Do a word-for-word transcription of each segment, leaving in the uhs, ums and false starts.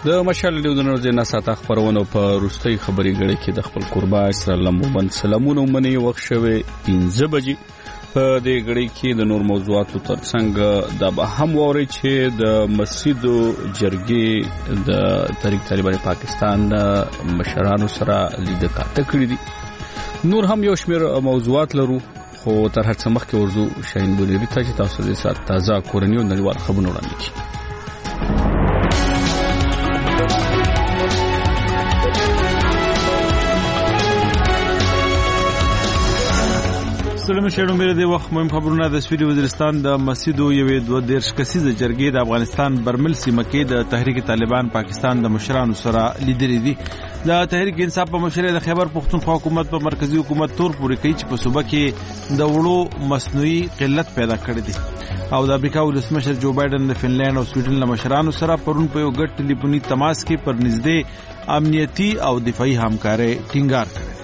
د مشال ډیودنو د نساته خبرونو په روستي خبري غړي کې د خپل قربا اسلام وبن سلامونه منی وخت شوه پنځه بجې په دې غړي کې د نور موضوعاتو ترڅنګ د به هم ووري چې د مسجد جرګې د تحریک طالبان پاکستان مشرانو سره لیدل کاته کړی دي. نور هم یو شمېر موضوعات لرو خو تر هڅه مخکې ورزو شاهین بونیری ته چې تاسو د سات تازه کورنیو نړیوال خبرونه وړاندې کړي. سلام شهرو مې د وخت مهم خبرونه د سویلي وزیرستان د مسجدو یوې دوه دیرش کسیزه جرګې د افغانستان برمل سیمه کې د تحریک طالبان پاکستان د مشرانو سره لیدلې دي. د تحریک انصاف په مشرۍ د خیبر پښتونخوا حکومت په مرکزی حکومت تور پورې کوي چې په صوبه کې د وړو مصنوعي قلت پیدا کړی دي او د امریکا ولسمشر جو بایدن د فنلند او سویډن له مشرانو سره پرون په یو ګډ ټلیفوني تماس کې پر نږدې امنیتي او دفاعي همکاري ټینګار کړی.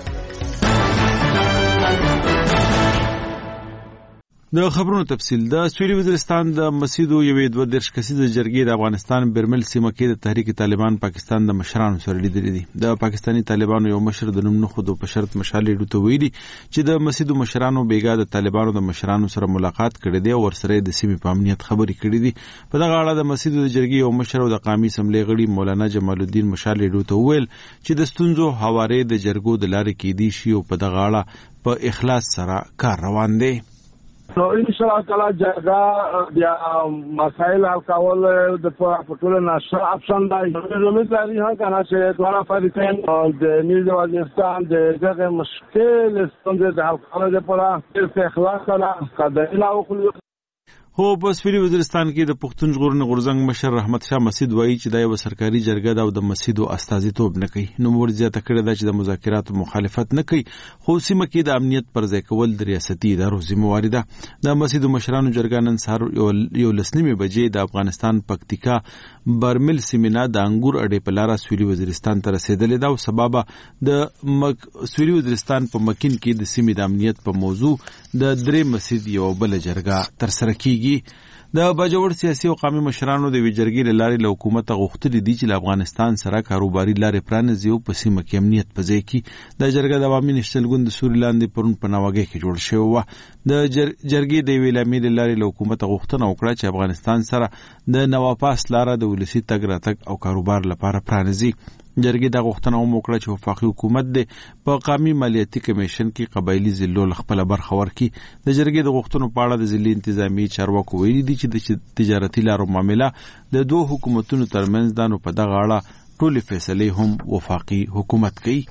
د خبرونو تفصیل د سویلي وزیرستان د مسجدو یوې دوه دیرش کسیزه جرګې د افغانستان برمل سیمه کې د تحریک طالبان پاکستان د مشرانو سره لیدلې دي. د پاکستاني طالبانو یو مشر د نوم نه خود په شرط مشالې ډوته ویلي چې د مسجدو مشرانو بیګا د طالبانو د مشرانو سره ملاقات کړي دي او ورسره د سیمې په امنیت خبرې کړي دي. په دغه اړه د مسجدو د جرګې یو مشر او د قومي اسمبلی غړي مولانا جمال الدین مشالې ډوته ویل چې د ستونزو حواله د جرګو د لارې کې دي شي او په دغه اړه په اخلاص سره کار روان دي. نو ان شاء الله تعالی جګړه بیا مسائل حل کول د پټول نشه اپشن دی. زموږ لري هغه کنه چې دواړه فریقین د نیل وزیرستان د دغه مشکل ستونزې د حل کولو لپاره په اخلاص سره قدرت او خلک هو په سویلي وزیرستان کې د پښتون ژغورنې غورځنګ مشر رحمت شاه مسجد وایي چې دا یو سرکاري جرګه ده او د مسجدو استازیتوب نه کوي. نو مور زیاته کړې ده چې د مذاکراتو مخالفت نه کوي خو سیمه کې د امنیت پر ځای کول د ریاستي ادارو ذمہواري ده. د مسجدو مشرانو جرګه نن سهار یو لسنیمه بجې د افغانستان پکتیکا برمل سیمه د انګور اډې په لار سویلي وزیرستان ته رسیدلې ده او سبب د مک... سویلي وزیرستان په مکین کې د سیمې د امنیت په موضوع د درې مسجد یو بل جرګه تر سره کیږي. د باجوړ سیاسي او قومي مشرانو د ویجرګي لارې له حکومت غوښتل دي چې افغانستان سره کاروباري لارې پرانیزي او په سیمه کې امنیت پځای کی. د جرګه د عوامي نشتل ګوند سوري لاندې پرون په نواګه کې جوړ شوی و. د جرګې د ویلامي لارې له حکومت غوښتنه وکړه چې افغانستان سره د نواپاس لار د ولسی تګ راتګ او کاروبار لپاره پرانیزي. جرګې د غوښتنه وکړه چې وفاقي حکومت د په قومي مالیاتي کمیشن کې قبایلی ضلعو خپل برخه ورکړي. د جرګې د غوښتنو په اړه د ضلعي انتظامی چارواکو ویلي دي چې د تجارتي لارو معاملې د دوه حکومتونو ترمنځ ده نو په دغه اړه ټولې فیصلې هم وفاقي حکومت کوي.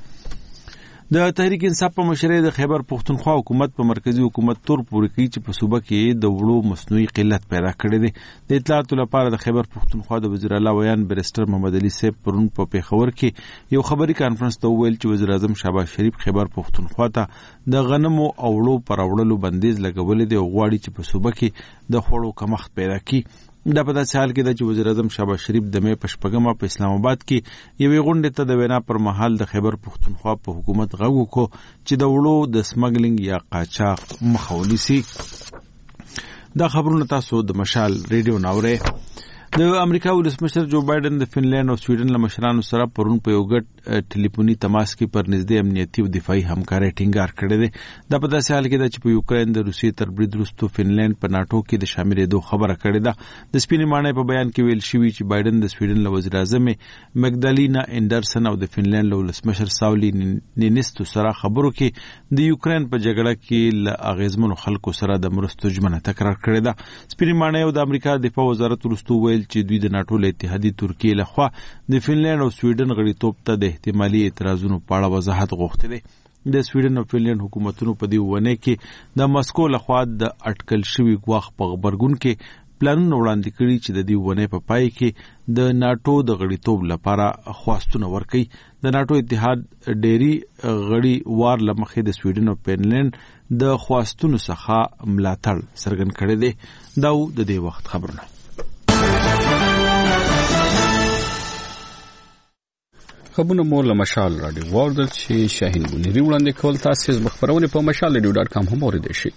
د تحریک انصاف په مشرۍ د خیبر پښتونخوا حکومت په مرکزی حکومت تور پورې کوي چې په صوبه کې د وړو مصنوعي قلت پیدا کړی دی. د اطلاعاتو لپاره د خیبر پښتونخوا د وزیر اعلی ویان بریسټر محمد علي صاحب پرون په پیښور کې یو خبري کانفرنس ته ویل چې وزیر اعظم شهباز شریف خیبر پښتونخوا ته د غنمو او وړو پر وړلو بندیز لګولې دی او غواړي چې په صوبه کې د خوړو کمښت پیدا کړي. دا په داسې حال کې ده چې وزیر اعظم شهباز شریف د مې په شپږمه په اسلام آباد کې یوې غونډې ته د وینا پر مهال د خیبر پښتونخوا په حکومت غږ وکړو چې د وړو د سمګلینګ یا قاچاق مخه ونیسي. دا خبرونه تاسو د مشال ریډیو ناورئ. د امریکا ولسمشر جو بایدن د فنلند او سویډن له مشرانو سره پرون په یو ګډ ټلیفوني تماس کې پر نږدې امنیتي او دفاعي همکاري ټینګار کړی دی. دا په داسې حال کې ده چې په یوکرين د روسیې تر برید وروسته فنلند په ناتو کې د شاملېدو خبره کړې ده. د سپینې ماڼۍ په بیان کې ویل شوی چې بایدن د سویډن له وزیر اعظم مګدالینا انډرسن او د فنلند له ولسمشر ساولی نینیستو سره خبرو کې د یوکرين په جګړه کې له اغیزمنو خلکو سره د مرستو ژمنه تکرار کړې ده. سپینې ماڼۍ او د امریکا دفاع وزارت وروسته ویل چې دوی د ناتو له اتحادیې ترکیې لخوا د فنلند او سویډن غړیتوب ته د احتمالي اعتراضونو په اړه وضاحت غوښتي دي. د سویډن او فنلند حکومتونو په دې ونه کې د مسکو لخوا د اټکل شوی غواخ په خبرګون کې پلانونه وړاندې کړي چې د دې ونه په پای کې د ناتو د غړیتوب لپاره خواستونه ورکړي. د ناتو اتحاد ډېری غړي وار لمخې د سویډن او فنلند د خواستونو څخه ملاتړ څرګند کړی دی. دا د دې وخت خبرونه. خبرونه مو له مشال رادیو واردل چې شاهین بونیری وړاندې کول. تاسو زما خبرونه په مشال رادیو ډاټ کام هم اوریدئ شئ.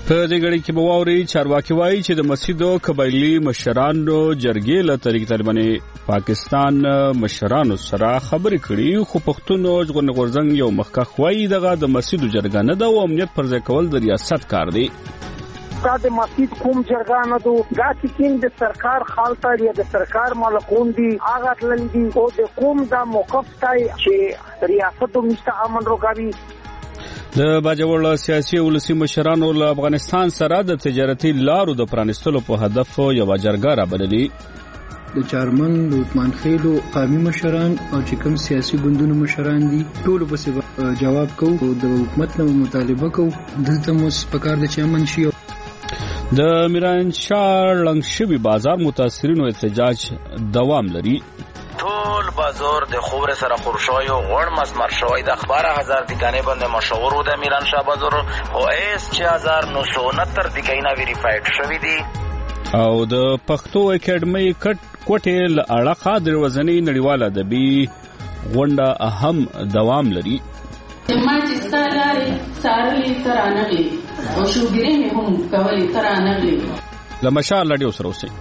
په دې غړي کې بواوري چارواکي وایي چې د مسجدو قبایلی مشرانو جرګې له طریق طالبانې پاکستان مشرانو سره خبرې کړي خو پښتون ژغورنې غورځنګ یو مخکښ وایي دغه د مسجدو جرګه نه ده او امنیت پر ځای کول د ریاست کار دی. دا د مسجد کوم جرګه نه دو دا چې د سرکار خالته یا د سرکار مالکون دي هغه تلل دي او د کوم دا موقف تای چې ریاست مست امن روغوي. د باجوړ سیاسي ولسی مشرانو له افغانستان سره د تجارتي لارو د پرانستلو په هدف یو جرګه را بللي. د چارمن د عثمان خیلو قومي مشران او چې کوم سیاسي ګوندونو مشران دي ټول به جواب کوو د حکومت نه مطالبه کوو دلته مو پکار د چمن شي. د میران شاه لنګ شوی بازار متاثرینو احتجاج دوام لري. ټول بازار د خبره سره خورشای او غړ مسمر شوی د بارہ هزار دکانې باندې مشهور و د میران شاه بازار او اس چھ هزار نو سو انہتر دکانې ویریفاید شوی دي. او د پښتو اکیډمي کټ کوټه ل اړه د وزنی نړیواله ادبي غونډه اهم دوام لري. ما چې ستاره سارلی ترانغلی او شوګری مې هم کولی ترانغلی لمشا لډیو سره اوسئ.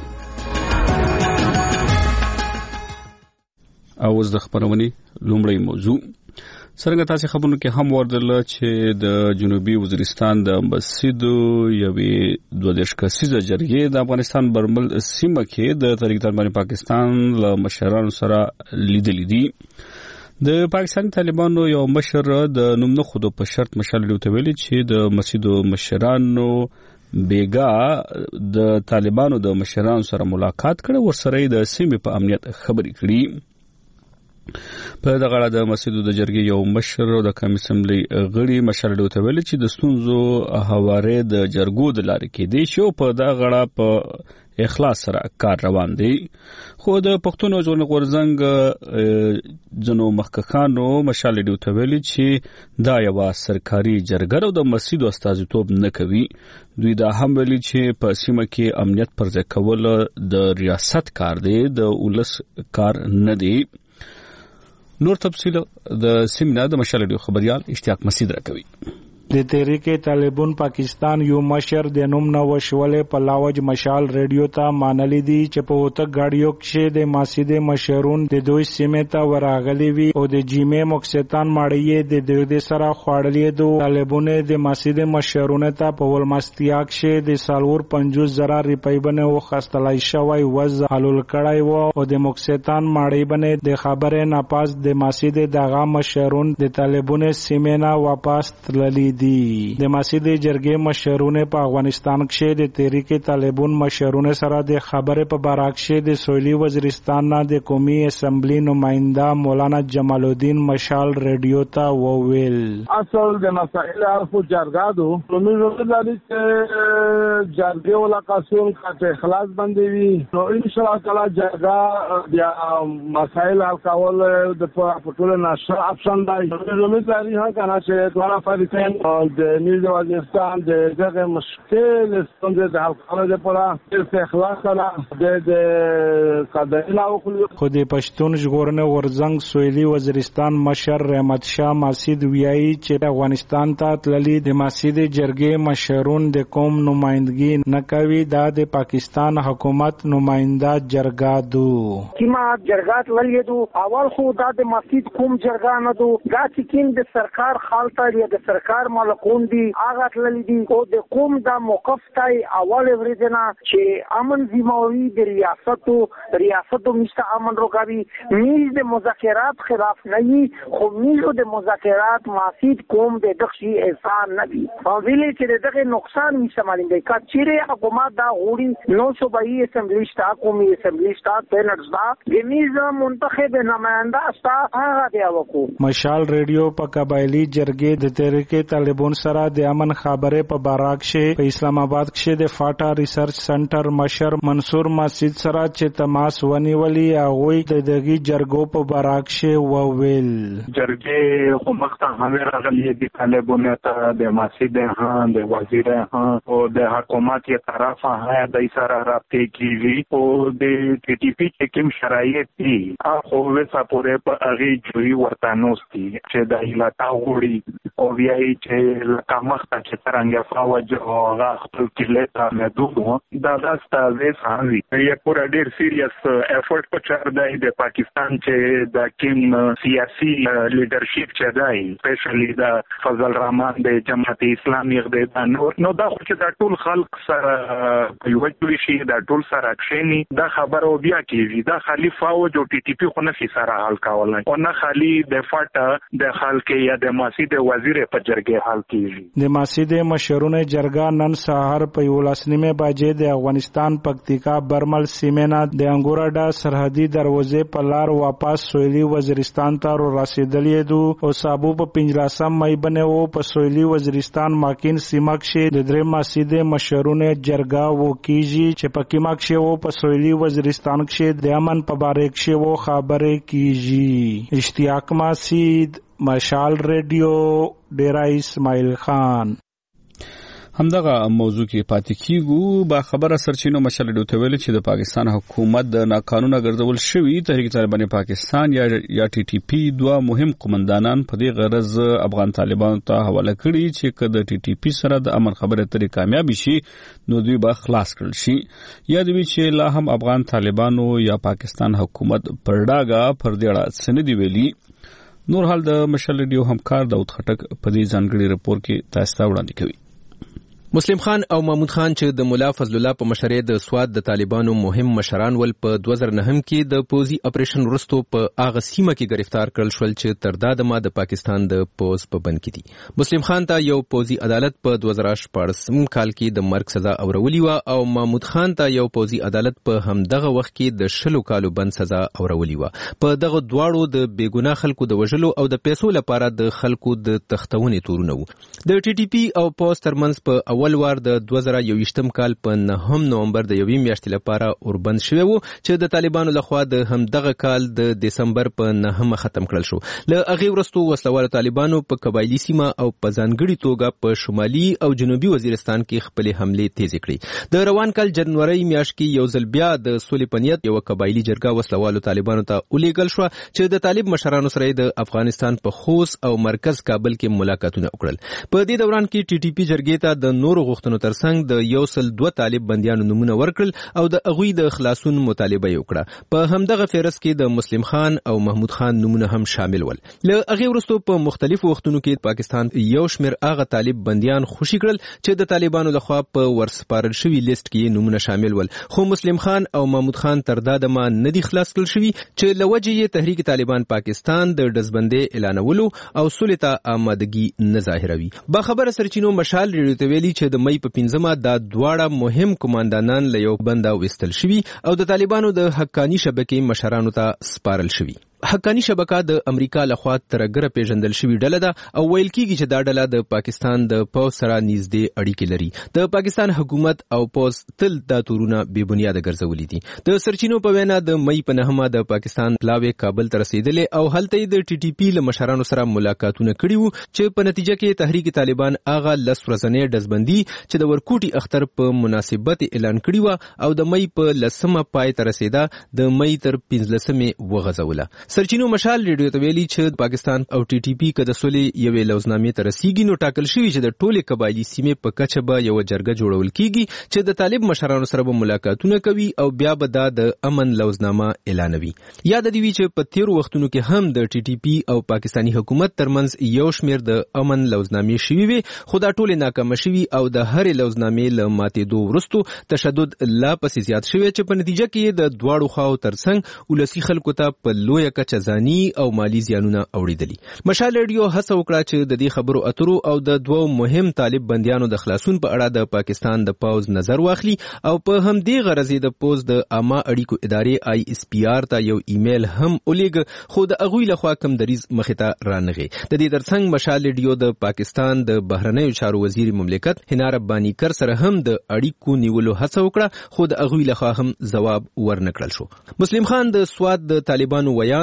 او اوس د خبرونې لومړی موضوع څنګه تاسو خبرونه کې هم وردل چې د جنوبي وزیرستان د مسجدو یوې دوه دیرش کسیزه جرګې د افغانستان برمل سیمه کې د طریق طالبان پاکستان له مشرانو سره لیدلې دي. د پاکستان طالبانو یو مشر د نوم نه خود په شرط مشال لوته ویلي چې د مسجدو مشرانو بیګا د طالبانو د مشرانو سره ملاقات کړه ورسره د سیمې په امنیت خبرې کړي. په دغه اړه د مسجدو د جرګې یو مشر او د کمیټې اسمبلی غړي مشر ډوته ویل چې د ستونزو هواره د جرګو د لارې کې دی شو په دغه اړه په اخلاص سره کار روان دی. خو د پښتون ژغورنې غورځنګ ځنو مخکښانو مشر ډوته ویل چې دا یو سرکاري جرګه او د مسجدو استازیتوب نه کوي. دوی دا هم ویلي چې په سیمه کې امنیت پر ځای کول د ریاست کار دی د ولس کار نه دی. نور تفصیل د سیمنا د مشال خبريال اشتیاق مسجد راکوي. د تحریک طالبان پاکستان یو مشر د نوم نو وشولې په لاوج مشال ریډیو ته مانلې دي چې په وته غاډیو کې د مسجد مشرون د دوی سیمه ته ورغلي وي او د جیمه مقصدان ماړی د دې سره خواړلې دو طالبان د مسجد مشرون ته په ولمستیا کې د سالور پنځوس زره روپۍ باندې وخستلای شوی وز حلول کړای وو او د مقصدان ماړی باندې د خبره ناپاس د مسجد دغه مشرون د طالبان سیمه نه واپس تللی دي. د مسجد جرګې مشرونه په افغانستان کې د تحریک طالبان مشرونه سره د خبره په باره کې د سویلي وزیرستان نه د قومي اسمبلی نماینده مولانا جمال الدین مشال ریډیو ته وویل اصل د مسائل خو جرګه دو موږ ولري چې جرګې ولا قانون کا اخلاص باندې وي نو ان شاء الله تعالی جرګه بیا مسائل حل کول د پټول نشه اپشن دی. موږ لري ها کنه چې دوه فریقین د نیز وزیرستان د دغه مشکل ستونزې د حل کولو لپاره د اخلاص سره د قضایي او خو د پښتون ژغورنې غورځنګ سویلي وزیرستان مشر رحمت شاه مسجد ویایي چې افغانستان ته تللي د مسجد جرګې مشرون د قوم نمائندګي نه کوي دا د پاکستان حکومت نماینده جرګه دو کیما جرګات ولیدو اول خو دا د مسجد کوم جرګه نه دو دا چې د سرکار خالته یا د سرکار مالکون دي هغه تللی دي او د قوم دا موقف تای اول ورځنا چې امن ذمہواری د ریاست ریاست مست امن روغوي میز د مذاکرات خلاف نه وي خو میز د مذاکرات مسجد قوم د دخشي احسان نه وي او ویلي چې دغه نقصان می سمالین دی کا چیرې حکومت دا غوړي نو صوبایي اسمبلی شتا قومي اسمبلی شتا پینټس دا د میز منتخب نماینده استا هغه دی وکړو. مشال ریډیو په قبایلی جرګې د تحریک طالبان سره د امن خبره په باراک شه په اسلام آباد کې د فاټا ریسرچ سنټر مشر منصور مسجد سره چې تماس ونیولي هغه د دغه جرګو په باراک شه وویل جرګې خو مخته هم راغلي دي طالبان ته د مسجد ها د وزیر ها او د حکومت یې طرفه ها د سره رابطه کیږي او د ټي ټي پی کې کوم شرایط دي هغه وسه پورې په هغه جوړي ورته نوستي چې د ایلاتا وړي او بیا چې چې لکه مخته چې څرنګه فوج او هغه خپل کلي ته محدود و دا داسته وې ساوي یې پورا ډېر سیریس افورټ په چار دی د پاکستان چې د کوم سیاسي لیډرشپ چې دی سپیشلی د فضل الرحمن د جماعت اسلامي د نور نو دا خو چې د ټول خلک سره یو ټول شي د ټول سره اکشنی دا خبره بیا کیږي دا خالی فوج او ټي ټي پی خو نه شي سره حل کولای او نه خالی د فاټا د خلک یا د ماسي د وزیر په جرګه حل کیږي د ماسي د مشرونه جرګه نن سهار په ولس نیمه بجې د افغانستان پکتیکا برمل سیمنا د انګورډا سرحدي دروازې په لار واپس سویلي وزیرستان ته رسیدلې دو او صابو په پنځلسم مې بنو په سویلي وزیرستان ماکین سیمکشه د درې ماسي د مشرونه جرګه وکیږي چې په کیمکشه او په سویلي وزیرستان کې د امن په باره کې وو خبره کیږي اشتیاق مسید مشال ریډیو ډیرا اسماعیل خان همدغه موضوع کې پاتې کیږو با خبره سرچینو مشال ډیو ته ویل چې د پاکستان حکومت د ناقانونه ګرځول شوی تحریک طالبان پاکستان یا یا ټي ټي پی دوه مهم قومندانان په دې غرض افغان طالبانو ته حواله کړي چې کله د ټي ټي پی سره د امن خبره ترې کامیاب شي نو دوی به خلاص کړل شي یا دوی چې لا هم افغان طالبانو یا پاکستان حکومت پرډاګه پر دې اړه سندې ویلي نور حال د مشال ډیو همکار داود خټک په دې ځانګړي رپورت کې تاسو ته وړاندې کوي مسلم خان او محمود خان چې د مولا فضل الله په مشرۍ د سواد د طالبانو مهم مشران ول په دوه زره نهم کې د پوزي اپریشن ورستو په اغه سیمه کې گرفتار کړل شول چې تر دا د ما د پاکستان د پوز په بند کې دي مسلم خان ته یو پوزي عدالت په دوه زره شپږم کال کې د مرګ سزا اورولې و او محمود خان ته یو پوزي عدالت په همدغه وخت کې د شلو کالو بند سزا اورولې و په دغه دواړو د بیګناه خلکو د وژلو او د پیسو لپاره د خلکو د تختونې تورونه و د ټي ټي پی او پوز ترمنځ په اول وار د دوه زره یوویشتم کال په نهم نومبر د یوې میاشتې لپاره اوربند شوی و چې د طالبانو لخوا د همدغه کال د دسمبر په نهمه ختم کړل شو له هغې وروسته وسلوالو طالبانو په قبایلي سیمه او په ځانګړي توګه په شمالي او جنوبي وزیرستان کې خپلې حملې تیزې کړې د روان کال جنوري میاشت کې یو ځل بیا د سولې په نیت یوه قبایلي جرګه وسلوالو طالبانو ته ولیږل شوه چې د طالب مشرانو سره د افغانستان په خوست او مرکز کابل کې ملاقاتونه وکړل په دې دوران کې ټي ټي پی جرګې ته د نورو غوښتنو ترڅنګ د یو سل دوه طالب بندیانو نمونه ورکړل او د هغوی د خلاصون مطالبه وکړه په همدغه فهرست کې د مسلم خان او محمود خان نمونه هم شامل ول له هغې وروسته په مختلفو وختونو کې پاکستان یو شمېر هغه طالب بندیان خوشي کړل چې د طالبانو لخوا په ورسپارل شوي لیست کې نمونه شامل ول خو مسلم خان او محمود خان تر دا دمه نه دي خلاص کړل شوي چې له وجې یې تحریک طالبان پاکستان د ډزبندۍ اعلانولو او سولې ته آمادګي نه ظاهروي باخبره سرچینو مشال ریډیو ته ویلي چې د مۍ په پنځمه دا دواړه مهم قوماندانان له یو بنده وستل شوي او د طالبانو د حقاني شبکې مشرانو ته سپارل شوي حقانی شبکه د امریکا لخوا ترګره پیژندل شوی ډله ده او ویل کیږي چې دا ډله د پاکستان د پوز سره نږدې اړیکې لري د پاکستان حکومت او پوز تل دا تورونه بې بنیاده ګرځولي دي د سرچینو په وینا د مې په نهمه د پاکستان پلاوی کابل ته رسیدلې او هلته د ټي ټي پی له مشرانو سره ملاقاتونه کړي وو چې په نتیجه کې تحریک طالبان اغه لس ورځنۍ ډزبندي چې د ورکوټي اختر په مناسبت اعلان کړي و او د مې په لسمه پای ته رسیدا د مې تر پنځلسمې وغځوله سرچینو مشال ریډیو ته ویلي چې پاکستان او ټي ټي پی کده سولې یوې لوزنامې ته رسیږي نو ټاکل شوی چې د ټولې قبایلي سیمې په کچه به یو جرګه جوړول کیږي چې د طالب مشرانو سره به ملاقاتونه کوي او بیا به دا د امن لوزنامه اعلانوي یاد دی چې په تیرو وختونو کې هم د ټي ټي پی او پاکستانی حکومت ترمنځ یو شمیر د امن لوزنامې شوي وي خو دا ټولې ناکامه شوي او د هرې لوزنامې له ماتېدو وروسته تشدد لا پسې زیات شوی چې په نتیجه کې د دواړو خواو ترڅنګ ولسي خلکو ته په لویه کچه ځاني او مالی زیانونه اوریدلي مشال ریډیو هڅه وکړه چې د دې خبرو اترو او د دوو مهم طالب بندیانو د خلاصون په اړه د پاکستان د پوز نظر واخلي او په همدې غرض د پوز د عامه اړیکو ادارې آی اس پی آر ته یو ایمیل هم ولیږه خو د هغوی لخوا کم دریز مخې ته رانغی د دې ترڅنګ مشال ریډیو د پاکستان د بهرنیو چارو وزیر مملکت حنا ربانی کر سره هم د اړیکو نیولو هڅه وکړه خو د هغوی لخوا هم ځواب ورنکړل شو مسلم خان د سواد د طالبانو ویان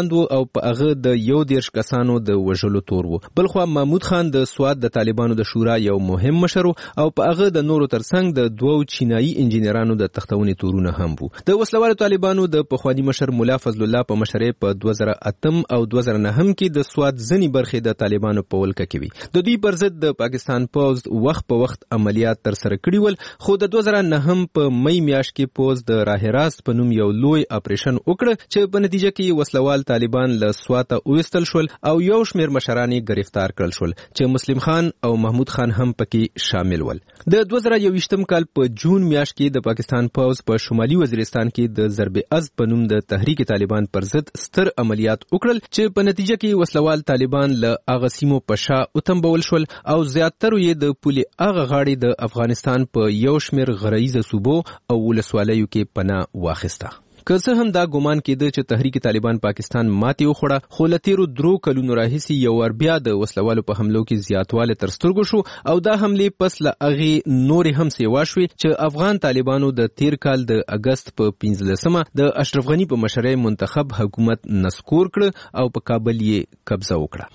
لاندو او په هغه د یو دیرش کسانو د وژلو تور وو. بلخوا محمود خان د سواد د طالبانو د شورا یو مهم مشر او په هغه د نورو ترڅنګ د دوو چینایي انجینرانو د تختونې تورونه هم وو. د وسلوالو طالبانو د پخوانی مشر مولا فضل الله په مشرۍ په دوه زره اتم او دوه زره نهم کې د سواد ځنی برخې د طالبانو په ولکه کې وي. د دوی پر ضد د پاکستان پوز وخت په وخت عملیات تر سره کړي ول، خو د دوه زره نهم په مئی میاشت کې پوز د راه راست په نوم یو لوی اپریشن وکړ چې په نتیجه کې وسلوال طالبان له سواته وستل شول او یو شمیر مشران یې گرفتار کړل شول چې مسلم خان او محمود خان هم پکې شامل ول. د دوه زره یوویشتم کال په جون میاشت کې د پاکستان پوز په شمالي وزیرستان کې د ضرب از په نوم د تحریک طالبان پر ضد ستر عملیات وکړل چې په نتیجه کې وسلوال طالبان له هغه سیمو په شا وتمبول شول او زیاتره یې د پولې هغه غاړې د افغانستان په یو شمیر غرایزه صوبو او ولسوالیو کې پناه واخیسته. که څه هم دا ګمان کېده چې تحریک طالبان پاکستان ماتې وخوړه، خو له تیرو درو کلونو راهیسې یو ور بیا د وسلوالو په حملو کې زیاتوالی تر سترګو شو او دا حملې پس له هغې نورې هم سیوا شوې چې افغان طالبانو د تیر کال د اګست په پنځلسمه د اشرف غني په مشرۍ منتخب حکومت نسکور کړ او په کابل یې قبضه وکړه.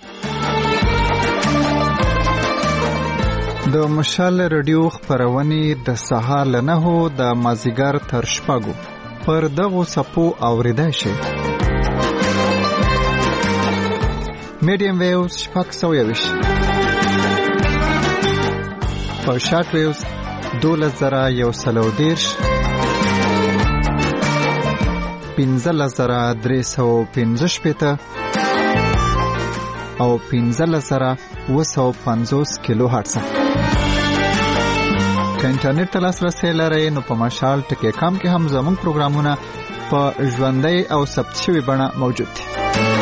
د مشال رادیو خپرونې د سهار له نهو د مازیګر تر شپږو پر دغو سپو اوریدای شي. میډیم ویوز شپږ سوه یویشت، په شارټ ویوز دولس زره یو سل او دېرش، پنځلس زره درې سوه پنځه شپېته او پنځلس زره اوه سوه پنځوس کیلو هرتز. که انټرنیټ ته لاسرسی لرئ نو په مشال ټکی کام کې هم زموږ پروګرامونه په ژوندۍ او ثبت شوې بڼه موجود دي.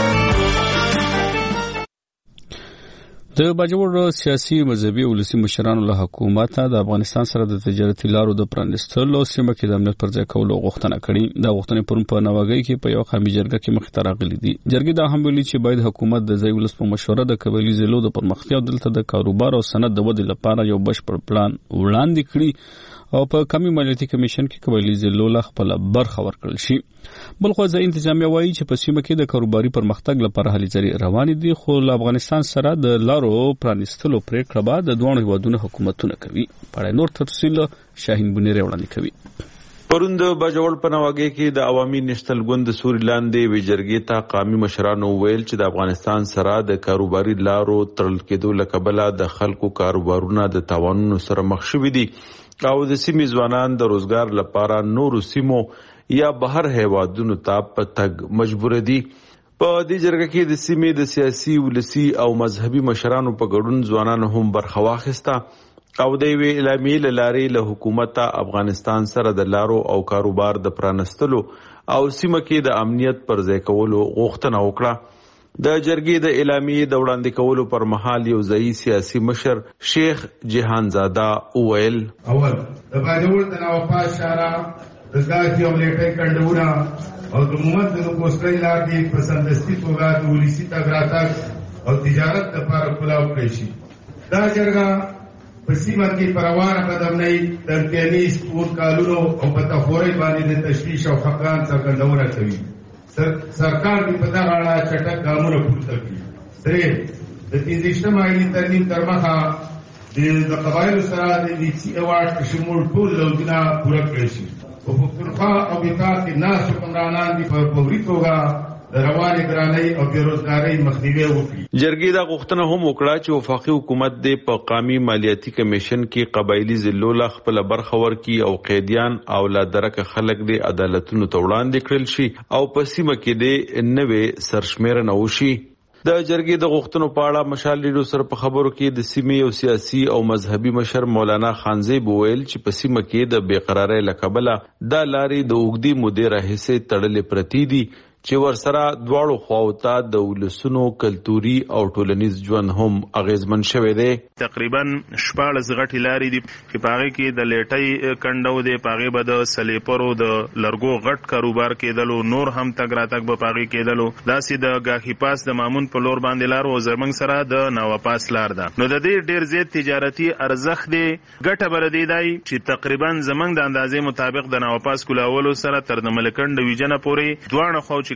د باجوړ سیاسي مذهبي ولسي مشرانو له حکومت د افغانستان سره د تجارتي لارو د پرانیستلو سیمه کې د امنیت پر ځای کولو غوښتنه کړې. دا غوښتنې پرون په نواګۍ کې په یو قومي جرګه کې مخې ته راغلي دي. جرګې دا هم ویلي چې باید حکومت د ځای ولس په مشوره د قبایلي ضلعو د پرمختیا او دلته د کاروبار او صنعت د ودې لپاره یو بشپړ پلان وړاندې کړي او په قومي مالیاتي کمیشن کې قبایلي ضلعو له خپل برخه ورکړل شي. بلخو ځای انتظامیه وایي چې په سیمه کې د کاروباري پرمختګ لپاره هلې ځلې روانې دي، خو له افغانستان سره د لارو پرانیستلو پریکړه به د دواړو هیوادونو حکومتونه کوي. په اړه نور تفصیل شاهین بنيري وړاندې کوي. پرون د باجوړ په نواګۍ کې د عوامي نېشنل ګوند د سوري لاندې وی جرګې ته قومي مشرانو ویل چې د افغانستان سره د کاروباري لارو تړل کېدو له کبله د خلکو کاروبارونه د تاوانونو سره مخ شوي دي او د سیمې ځوانان د روزګار لپاره نورو سیمو یا بهر هیوادونو ته په تګ مجبور دي. په دې جرګه کې د سیمې د سیاسي ولسي او مذهبي مشرانو په ګډون ځوانانو هم برخه واخیسته او د یوې اعلامیې له لارې له حکومته افغانستان سره د لارو او کاروبار د پرانستلو او سیمه کې د امنیت پر ځای کولو غوښتنه وکړه. د جرګې د اعلامیې د وړاندې کولو پر مهال یو ځایي سیاسي مشر شیخ جهان زاده وویل: اول د باجوړ د نوپاس شارع د ځاګي او لیټي کندونه او د مومند د کوستۍ لارې په سندستي توګه د ولسی تګ راتګ او تجارت لپاره کلاو کړی شي. دا جرګه په سیمه کې پروانه قدمنۍ د تنیس پور کالونو او په تخوري باندې د تشویش او خفقان څرګندونه کوي. سرکار دې په دغه اړه چټک ګامونه پورته کړي. درې د پنځشتم آئیني ترمیم تر مخه د قبایلو سره د لیسي ایوارډ په شمول ټول لودونه پوره کړی شي. په پښتونخوا او بیکار کې ناست حکمرانان دې په فوري توګه د روانې ګرانۍ او بېروزګارۍ مخنیوی وکړي. جرګې دا غوښتنه هم وکړه چې وفاقي حکومت دې په قومي مالیاتي کمیشن کې قبایلي ضلعو له خپله برخه ورکړي او قیدیان او لا درکه خلک دې عدالتونو ته وړاندې کړل شي او په سیمه کې دې نوې سرشمېرنه وشي. د جرګې د غوښتنو په اړه مشال لیډو سره په خبرو کې د سیمې او سیاسي او مذهبي مشر مولانا خانزیب وویل چې په سیمه کې د بېقرارۍ له کبله دا لارې د اوږدې مودې راهیسې تړلې پرتې دي چې ورسره دواړو خواو ته د ولسونو کلتوري او ټولنیز ژوند هم اغیزمن شوی دی. تقریبا شپاړس غټې لارې دي چې په هغې کې د لیټۍ کنډو دی، په هغې به د سلیپرو د لرګو غټ کاروبار کېدلو، نور هم تګ راتګ به په هغې کېدلو. داسې د ګاهي پاس د مامون په لور باندې لار او زموږ سره د ناواپاس لار ده. نو د دې ډېر زیات تجارتي ارزښت دی. ګټه به له دې دی چې تقریبا زموږ د اندازې مطابق د ناواپاس کلاولو سره تر د ملکنډ ډویژنه پورې دواړه خواو چې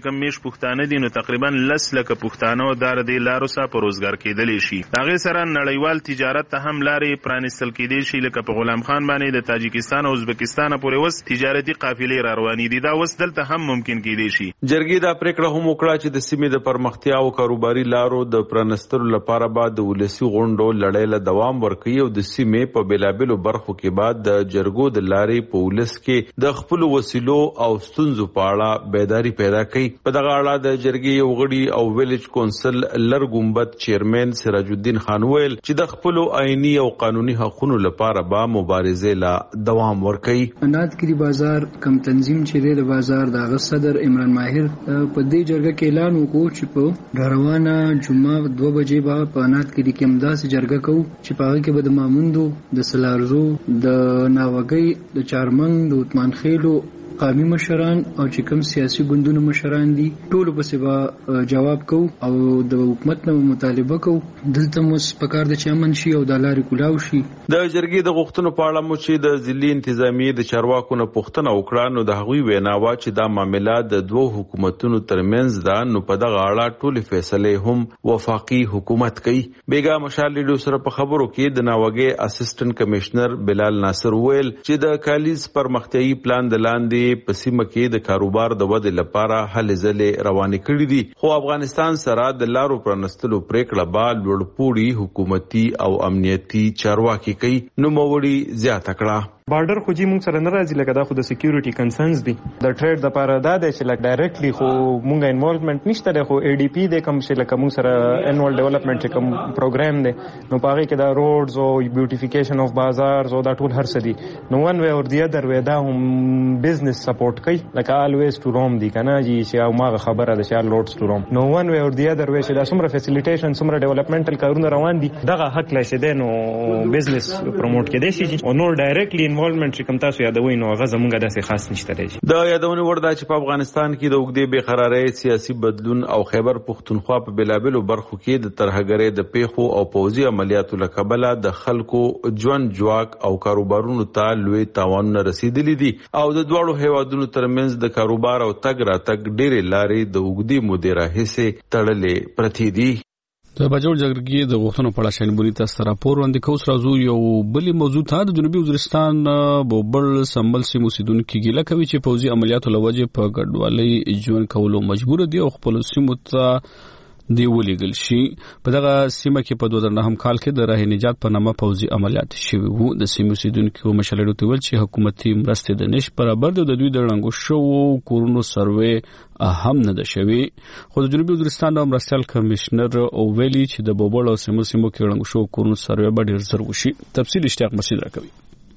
چې کوم میش پښتانه دي نو تقریبا لس لکه پښتانه دار دي لارو سره په روزګار کېدلی شي. هغه سره نړیوال تجارت ته هم لارې پرانستل کېدی شي، لکه په غلام خان باندې د تاجکستان او ازبکستان پورې وس تجارتي قافلې را روانې دي، دا وس دلته هم ممکن کېدی شي. جرګې دا پریکړه هم وکړه چې د سیمې د پرمختیا او کاروباري لارو د پرانستلو لپاره بعد د ولسی غونډو لړۍ له دوام ورکړي او د سیمې په بیلابلو برخو کې بعد د جرګو د لارې په ولس کې د خپل وسیلو او ستونزو په اړه بیداری پیدا کړي. په دغه اړه د جرګې یو غړي او ویلج کونسل لر ګمبد چیرمن سراج الدین خان ویل چې د خپل آئینی او قانوني حقوقو لپاره به مبارزه لا دوام ورکړي. انات کلی بازار کم تنظیم چې د بازار د صدر عمران ماهر په دې جرګه کې اعلان وکړ چې په روانه جمعه دوه بجې به په انات کلی کې امداسي جرګه کوو چې په هغه کې به د ماموندو د سلارزو د ناوګي د چارمنګ د عثمان خیلو قومي مشران او چې کوم سیاسي ګوندونو مشران دي ټول به سبا جواب کو او د حکومت نه مطالبه کو دلته مو سپکار د چمن شي او د لارې کولاو شي. د جرګې د غوښتنو په اړه مو چې د ځلي انتظامی د چارواکو نه پوښتنه وکړه نو د هغوی ویناوه چې دا معاملې د دوه حکومتونو ترمنځ ده نو په دغه اړه ټول فیصله هم وفاقي حکومت کوي. بیګا مشال لیډو سره په خبرو کې د ناوګي اسسټنټ کمشنر بلال ناصر ویل چې د کالیز پرمختیايي پلان د لاندې په سیمه کې د کاروبار د ودې لپاره هلې ځلې روانې کړې دي، خو افغانستان سره د لارو پرانستلو پریکړه به لوړپوړي حکومتي او امنیتي چارواکي کوي. نوموړي زیاته کړه بارډر خو جی مونږ سره نه راځي، لکه دا خو د سکیورټي کنسرنز دي د ټریډ د لپاره دا دی چې لکه ډایرکټلی خو مونږه انوالومنت نشته دی، خو ای ډی پی د کوم چې لکه مونږ سره انوال ډیولپمنٹ چې کوم پروګرام دی نو پاره کې دا روډز او بیوټیفیکیشن اف بازارز او دا ټول هر څه دي نو ون وی اور دی ادر وی دا هم بزنس سپورټ کوي لکه الویز ټو روم دی کنه جی چې او ماغه خبره ده چې روډز ټو روم نو ون وی اور دی ادر وی چې دا څومره فیسیلیټیشن څومره ډیولپمنټل کارونه روان دي دغه حق لشه دی نو بزنس پروموټ کېدای شي او نو ډایرکټلی انوالومنت چې کوم تاسو یادوي نو هغه زمونږ داسې خاص نشته دی. د یادونه ورده چې په افغانستان کې د اوږدې بې قرارۍ سیاسي بدلون او خیبر پښتونخوا په بلابلو برخو کې د ترهګرۍ د پیښو او پوځي عملیاتو له کبله د خلکو ژوند جواک او کاروبارونو ته لوی تاوانونه رسیدلي دي او د دواړو هیوادونو ترمنځ د کاروبار او تګ راتګ ډېرې لارې د اوږدې مودې راهیسې تړلې پرتې دي. د بجوړ جرګې د غوښتنو په اړه شنبونی تاسو راپور وړاندې کوو. راځو یو بلې موضوع ته. د جنوبي وزیرستان بوبل سمبل سیمو اوسیدونکي ګیله کوي چې پوځي عملیاتو له وجې په ګډوالۍ ژوند کولو مجبور دي او خپل سیمو ته دی ولېږل شي. په دغه سیمه کې په دوه زره نهم کال کې د راه نجات په نامه پوځي عملیات شوي وو. د سیمې اوسیدونکو مشرانو ته ویل چې حکومتي مرستې د نش برابر دي، د دوی د ړنګو شوو کورونو سروې هم نه ده شوي. خو د جنوبي وزیرستان د مرستیال کمشنر او ویلي چې د بوبل او سیمو سیمو کې ړنګو شوو کورونو سروې به ډېر زر وشي. تفصیل اشتیاق مسعود راکوي.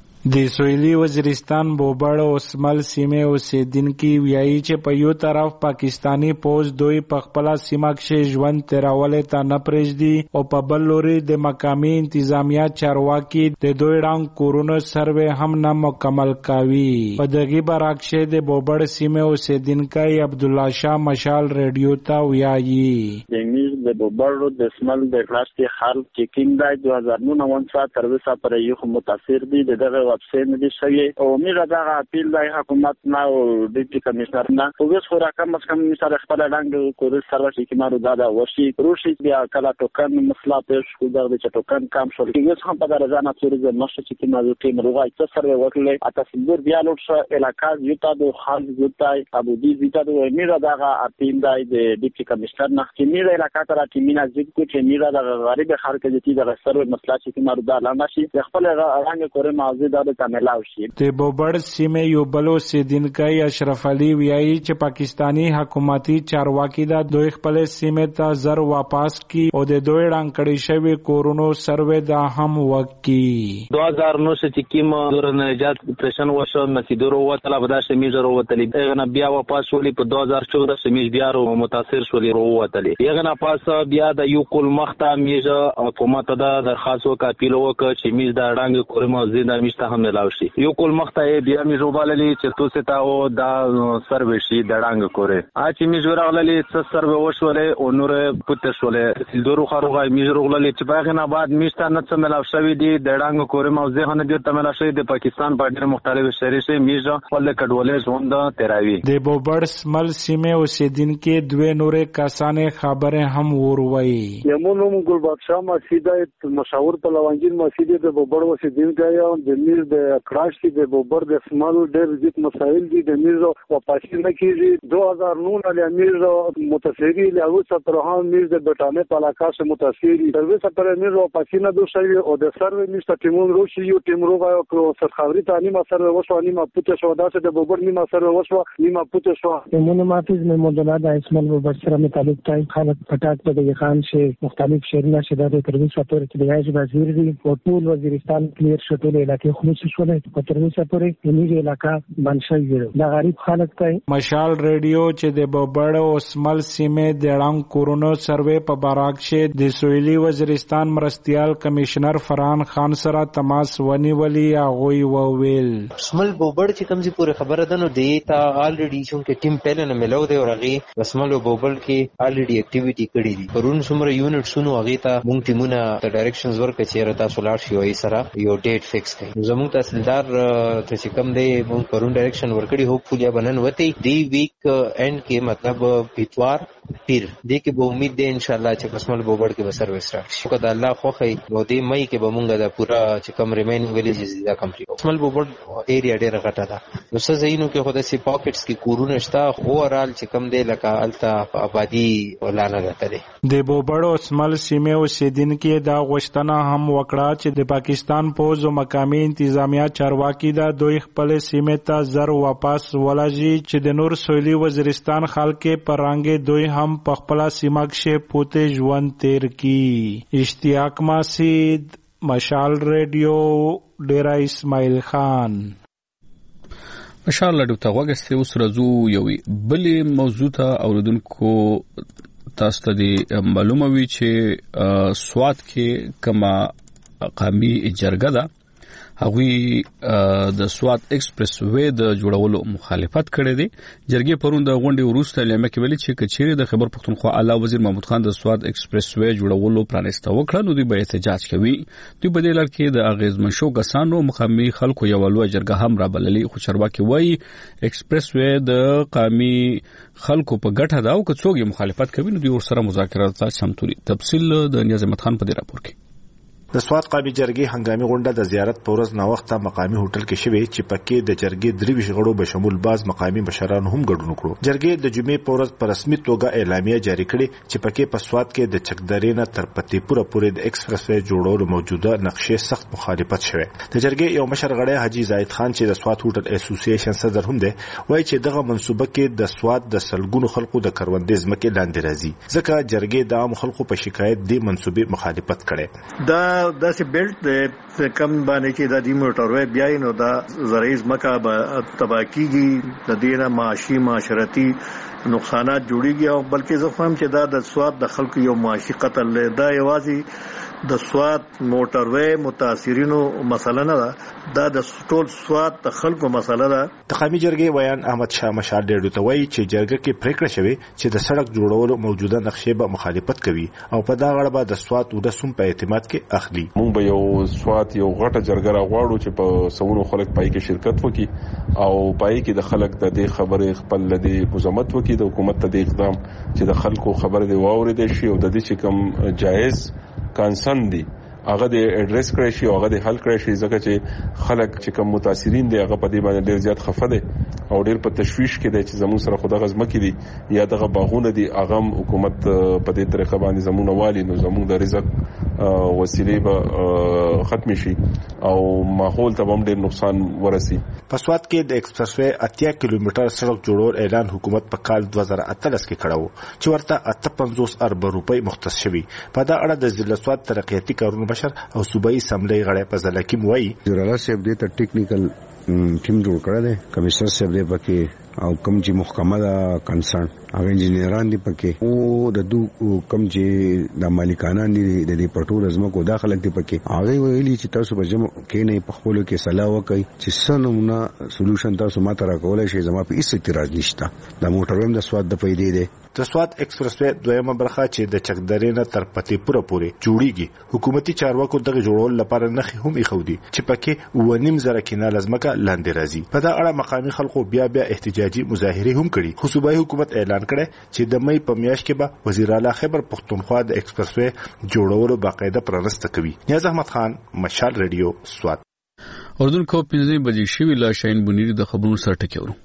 د سویلی وزیرستان بوبړ او سمل سیمه اوسیدونکي ویایي چې په یو طرف پاکستانی پوز دوی په خپل سیمه کې ژوند تیرولې ته نه پرېږدي او په بل لوري د مقامي انتظامیه چارواکي د دوی رنګ کورونو سروې هم نه مکمل کوي. په دغه برعکس د بوبړ سیمه اوسیدونکي عبد الله شاه مشال رادیو ته ویایي د بوبړ د سمل د کلاسټي خال چیکینګ د دوه هزار نهه څخه تر اوسه پر یو متاثر دي دغه واپسې نه دي شوی او میرا دغه اپیل د حکومت نه او ډیپټي کمشنر نه او اوس خو راکم کم مثال خپل رنګ کور سره چې کمارو دادا ورشي روشي بیا کلا ټوکن مسله پېښ کو د چټوکن کام شول کې اوس هم په درجه توريزم مشه چې کمارو ټیم روغای څه سره وکړي اته سندور بیا لوټ علاقہ یوتا دو خال یوتای ابو دی زیتا دو میرا دغه اپیل د ډیپټي کمشنر نه چې میرا علاقہ را ټیمینا ځکه چې میرا د غریب خلک د دې د سره مسله چې کمارو دا لاندې شي خپل رنګ کور مازه د تملاو شي. د بوبړ سیمه یو بلو سیدینکای اشرف علي ویایي چې پاکستانی حکومتي چارواکي دا دوی خپل سیمه ته زر واپس کی او د دوی رنګ کړي شوی کورونو سروې دا هم وکي. دوه هزار نهه چې کیم دور نجات پرشن وشو مسیدورو وتل بدا شمیجرو وتل یغه بیا واپس ولې په دوه هزار چودہ شمیج بیا رو متاثر شولې رو وتل یغه پاس وروسته بیا د یو کول مخته میزه حکومت ته د درخواست وکړ پیلو وکړ چې میز د ډانګ کورې موزي د میشته هم ملاو شي. یو کول مخته بیا میز وباللې چې توسه تا او دا سروې شي د ډانګ کورې ا چې میز ورغللې څه سروې وشولې او نور پته شولې دورو خروغه میز رغللې چې باغ نه بعد میشته نه څه ملاو شوی دی د ډانګ کورې موزي هم د تملا شوی د پاکستان په ډېر مختلف شهري میز ول کډولې ژوند تیراوي. د بوبړ سمل سیمه اوسیدونکو دوه نورې کسانې خبره هم وروي. یمونم ګل بادشاہ مسجد مشاور په لوانجین مسجد د بوبړ اوسیدونکو یم د میز د کراش د بوبړ د سمل ډېر زیات مسائل دي د میز او پاشینه کیږي دو هزار نو ل میز متفری له اوسه تر هم میز د بټانه په علاقه سره متاثری سرویس پر میز او پاشینه دو شوی او د سروې میز ته ټیمون روشي یو ټیم روغه او سرخاوري ته نیمه سره وشو نیمه پوتې شو داسې د بوبړ نیمه سره وشو نیمه پوتې شو. یمون محافظ محمد الله اسماعیل مبشر متعلق تای خالد پټاک په خان شه مختلف شهرونه شته د ترویج ساتور کې د یاج وزیر دی او ټول وزیرستان کلیر شټول علاقې خلوص شولې په ترویج ساتور کې نیمه علاقہ بنشي دی د غریب خلک تای. مشال ریډیو چې د بوبړ او اسمل سیمه د ډانګ کورونو سروې په باراک شه د سویلي وزیرستان مرستيال کمشنر فرحان خان سره تماس ونیولي هغه وویل اسمل بوبړ چې کوم پورې خبره ده نو دی تا الریډي چې ټیم پهل نه ملو دی او هغه اسمل بوبړ کې الریډي اکټیویټي کړې دي پرون څومره یونټ شنو هغه ته مونږ ټیمونه د ډایرکشنز ورکړي چې تاسو لاړ شئ او سره یو ډیټ فکس کړئ. زموږ تحصیلدار ته چې کوم دی مونږ پرون ډایرکشن ورکړي هوپ فولیا بنن وتی دی ویک اینڈ کې مطلب اتوار پیر دی کې به امید ده ان شاء الله چې اسمل بوبړ کې به سرویس راشي کله الله خو خی نو دی مې کې به مونږ د پورا چې کوم ریمینینګ ویلیجز دا کمپلیټ اسمل بوبړ ایریا ډیره غټه ده نو څه زینو کې خو د سی پاکټس کې کورونه شته اورال چې کم دی لکه التا آبادی ولانه راته د بوبړ او اسمل سیمه اوسیدونکو دا غوښتنه هم وکړه چې د پاکستان پوز او مقامی انتظامیه چارواکي دا دوی خپل سیمه ته زر واپس ولږي چې د نور سویلي وزیرستان خلک پر رنګ دوی هم په خپل سیمه کې پوته ژوند تیر کی. اشتیاق مسید مشال ریډیو ډیرا اسماعیل خان. مشال ریډیو ته وګورئ اوس راځو یوې بلې موضوع ته اوریدونکو تاسو ته معلومه وي چې سوات کې کما قامي جرګه ده هغوی د سوات ایکسپریس وې د جوړولو مخالفت کړې دي. جرګې پرون د غونډې وروسته لیمه کې ویلي چې کچېری د خبر پښتونخوا اعلی وزیر محمود خان د سوات ایکسپریس وې جوړولو پرانسته وکړه نو دوی به احتجاج کوي. دوی په دې لړ کې د اغیزمن شو کسانو مخامي خلکو یو لوی جرګه هم را بللي خو چارواکي وایي ایکسپریس وې د قامي خلکو په ګټه دا او که څوک مخالفت کوي نو دوی ورسره مذاکرات ته چمتو دي. تفصیل د نیاز احمد خان په دې راپور کې. د سوات قومي جرګې هنګامي غونډه د زیارت په ورځ نا وخته مقامي هوټل کې شوې چې پکې د جرګې درویش غړو به شمول باز مقامي مشران هم ګډون وکړو. جرګې د جمعې په ورځ په رسمي توګه اعلامیه جاری کړې چې پکې په سوات کې د چکدرې نه تر پتی پوره پورې د ایکسپریس وې جوړولو موجوده نقشې سخت مخالفت شوه. د جرګې یو مشر غړی حاجی زاید خان چې د سوات هوټل اسوسییشن صدر هم دی وایي چې دغه منصوبه کې د سوات د سلګونو خلکو د کروندې ځمکې لاندې راځي ځکه جرګې د عام خلکو په شکایت دی منصوبې مخالفت کړي. دا داسې بیلټ د کم باندې چې د دې موټروي بیا نو دا زرعي ځمکه به تباہ کیږي د دې نه معاشي معاشرتي نقصانات جوړيږي او بلکې زه فهم چې دا د سواد د خلکو یو معاشي قتل له دا یوازې د سواد موټروي متاثرینو مسله نه ده دا د ټول سواد د خلکو مسله ده. د قومي جرګې ویان احمد شاه مشال ډېر ته وایي چې جرګه کې پریکړه شوه چې د سړک جوړولو موجوده نقشې به مخالفت کوي او په دا غړ به د سواد ودسوم په اعتماد کې اخلي. مونږ به یو سواد یو غټه جرګه راغواړو چې په سونو خلک پای کې شرکت وکړي او پای کې د خلک د دې خبرې خپل د مزمت وکړي د حکومت د اقدام چې د خلکو خبره دی واورېدل شي او د دې چې کوم جایز کانسن دي هغه د اډریس کړی شي او هغه د حل کړی شي ځکه چې خلک چې کوم متاثرین دي هغه په دې باندې ډیر زیات خفه دي او ډیر په تشویش کې دي چې زموږ سره خو دغه ځمکې دي یا دغه باغونه دي هغه حکومت په دې طریقه باندې زموږ والی نو زموږ د رزق وسیلې به ختم شي او ماحول ته هم ډیر نقصان ورسي. په سوات کې د ایکسپریس وې اتیا کیلومتر سړک جوړول اعلان حکومت په کال دوه زره اتلس کې کړو چې ورته اته پنځوس ارب روپۍ مختص شوی. په دا اړه د ضلع سوات ترقیاتي کارونو بشر او صوبایي اسمبلی غړی په ځل کې موي جوړاله صاحب دې ته ټیکنیکل ټیم جوړ کړل کمشنر صاحب دې پکې او کوم چې محکمه دا کنسرن هغه انجینران دي پکې او د دو کوم چې د مالکانه دي د دې پټول ازمکو داخله دي پکې هغه ویلي چې تاسو به جمع کې نه په خپل کې صلاح وکړي چې سنمونه سولوشن تاسو ماته راکولای شي زما په هیڅ اعتراض نشته د موټرویم د سواد د پیدې دي د سواد ایکسپریس وې دویمه برخه چې د چکدرې نه تر پتی پوره پورې جوړیږي حکومتي چارواکو دغه جوړول لپاره نخي هم ایخودي چې پکې و نیم زره کینه لازمکه لاندې راځي په دا اړه مقامي خلکو بیا بیا احتجاجي مظاهره هم کړي خو صوبایي حکومت اعلان کړي چې د مې په میاشت کې به وزیر اعلی خیبر پختونخوا د ایکسپریس وې جوړولو باقاعده پرانسته کوي نیاز احمد خان مشال رادیو سواد اردن کو پنځه بجې شوی لا شاین بنيري د خبرونو سره ټکیورو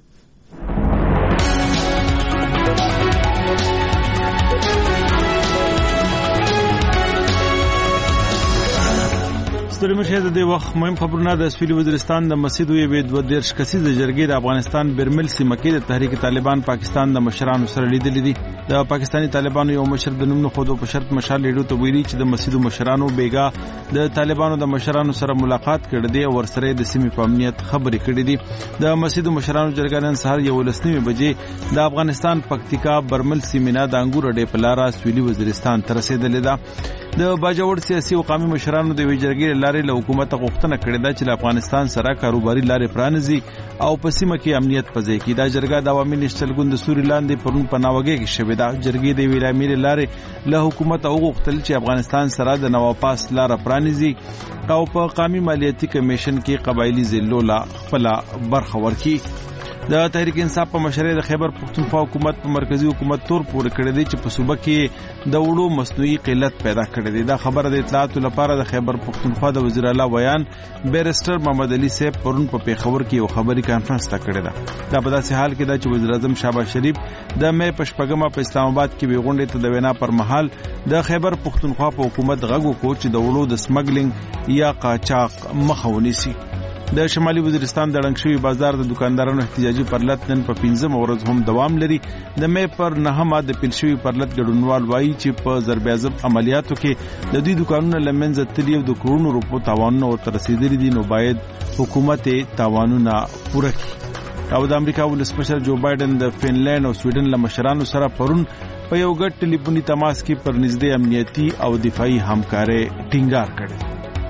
ستړي مشه د وخت مهم خبرونه د سویلي وزیرستان د مسجد وی د ودرش کسیزه جرګې د افغانستان برمل سیمه کې د تحریک طالبان پاکستان د مشرانو سره لیدلې دي د پاکستاني طالبانو یو مشر د نوم خودو په شرط مشال لیدو ته ویلي چې د مسجد مشرانو بیګا د طالبانو د مشرانو سره ملاقات کړي دي او ورسره د سیمې په امنیت خبرې کړي دي د مسجد مشرانو جرګه نن سهار یو لسنیمه بجې د افغانستان پکتیکا برمل سیمه د انګور ډې پلارا سویلي وزیرستان ته رسیدلې ده د باجوړ سیاسي او قومي مشرانو د ویجرګي لارې له حکومت غوښتنه کړې ده چې د افغانستان سره کاروباري لارې پرانځي او په سیمه کې امنیت پځې کې دا جرګه د عوامي نشټل ګوند سوري لاندې پرون په ناوګي کې شوې ده جرګې د ویلامیر لارې له حکومت غوښتل چې افغانستان سره د نواپاس لار پرانځي او په قومي مالیاتي کمیشن کې قبایلی ضلع خپل برخه ورکړي د تحریک انصاف په مشرۍ د خیبر پختونخوا حکومت په مرکزی حکومت تور پورې کړی دی چې په صوبه کې د وړو مصنوعي قلت پیدا کړی دی دا خبره د اطلاعاتو لپاره د خیبر پختونخوا د وزیر اعلی ویان بیرسټر محمد علي صاحب پرون په پیښور کې یو خبري کانفرنس ته کړی ده دا په داسې حال کې ده چې وزیر اعظم شهباز شریف د مې په شپږمه په اسلام آباد کې وی غونډې ته د وینا پر مهال د خیبر پختونخوا په حکومت غږ وکړ چې د وړو د سمګلینګ یا قاچاق مخه ونیسي د شمالي وزیرستان د رنګشوي بازار د دکاندارانو احتجاجي پرلط نن په پنځمه ورځ هم دوام لري د مې پر نهمه د پلشوي پرلط ګډونوال وایي چې په ضرب اعظم عملیاتو کې د دوی دکانونو لمنځه تلي او د کروڑونو روپو تاوانونه ورته رسیدلي دي نو باید حکومت تاوانونه پوره کړي او د امریکا ولسمشر جو بایدن د فنلند او سویډن له مشرانو سره پرون په یو ګډ ټلیفوني تماس کې پر نږدې امنیتي او دفاعي همکاري ټینګار کړي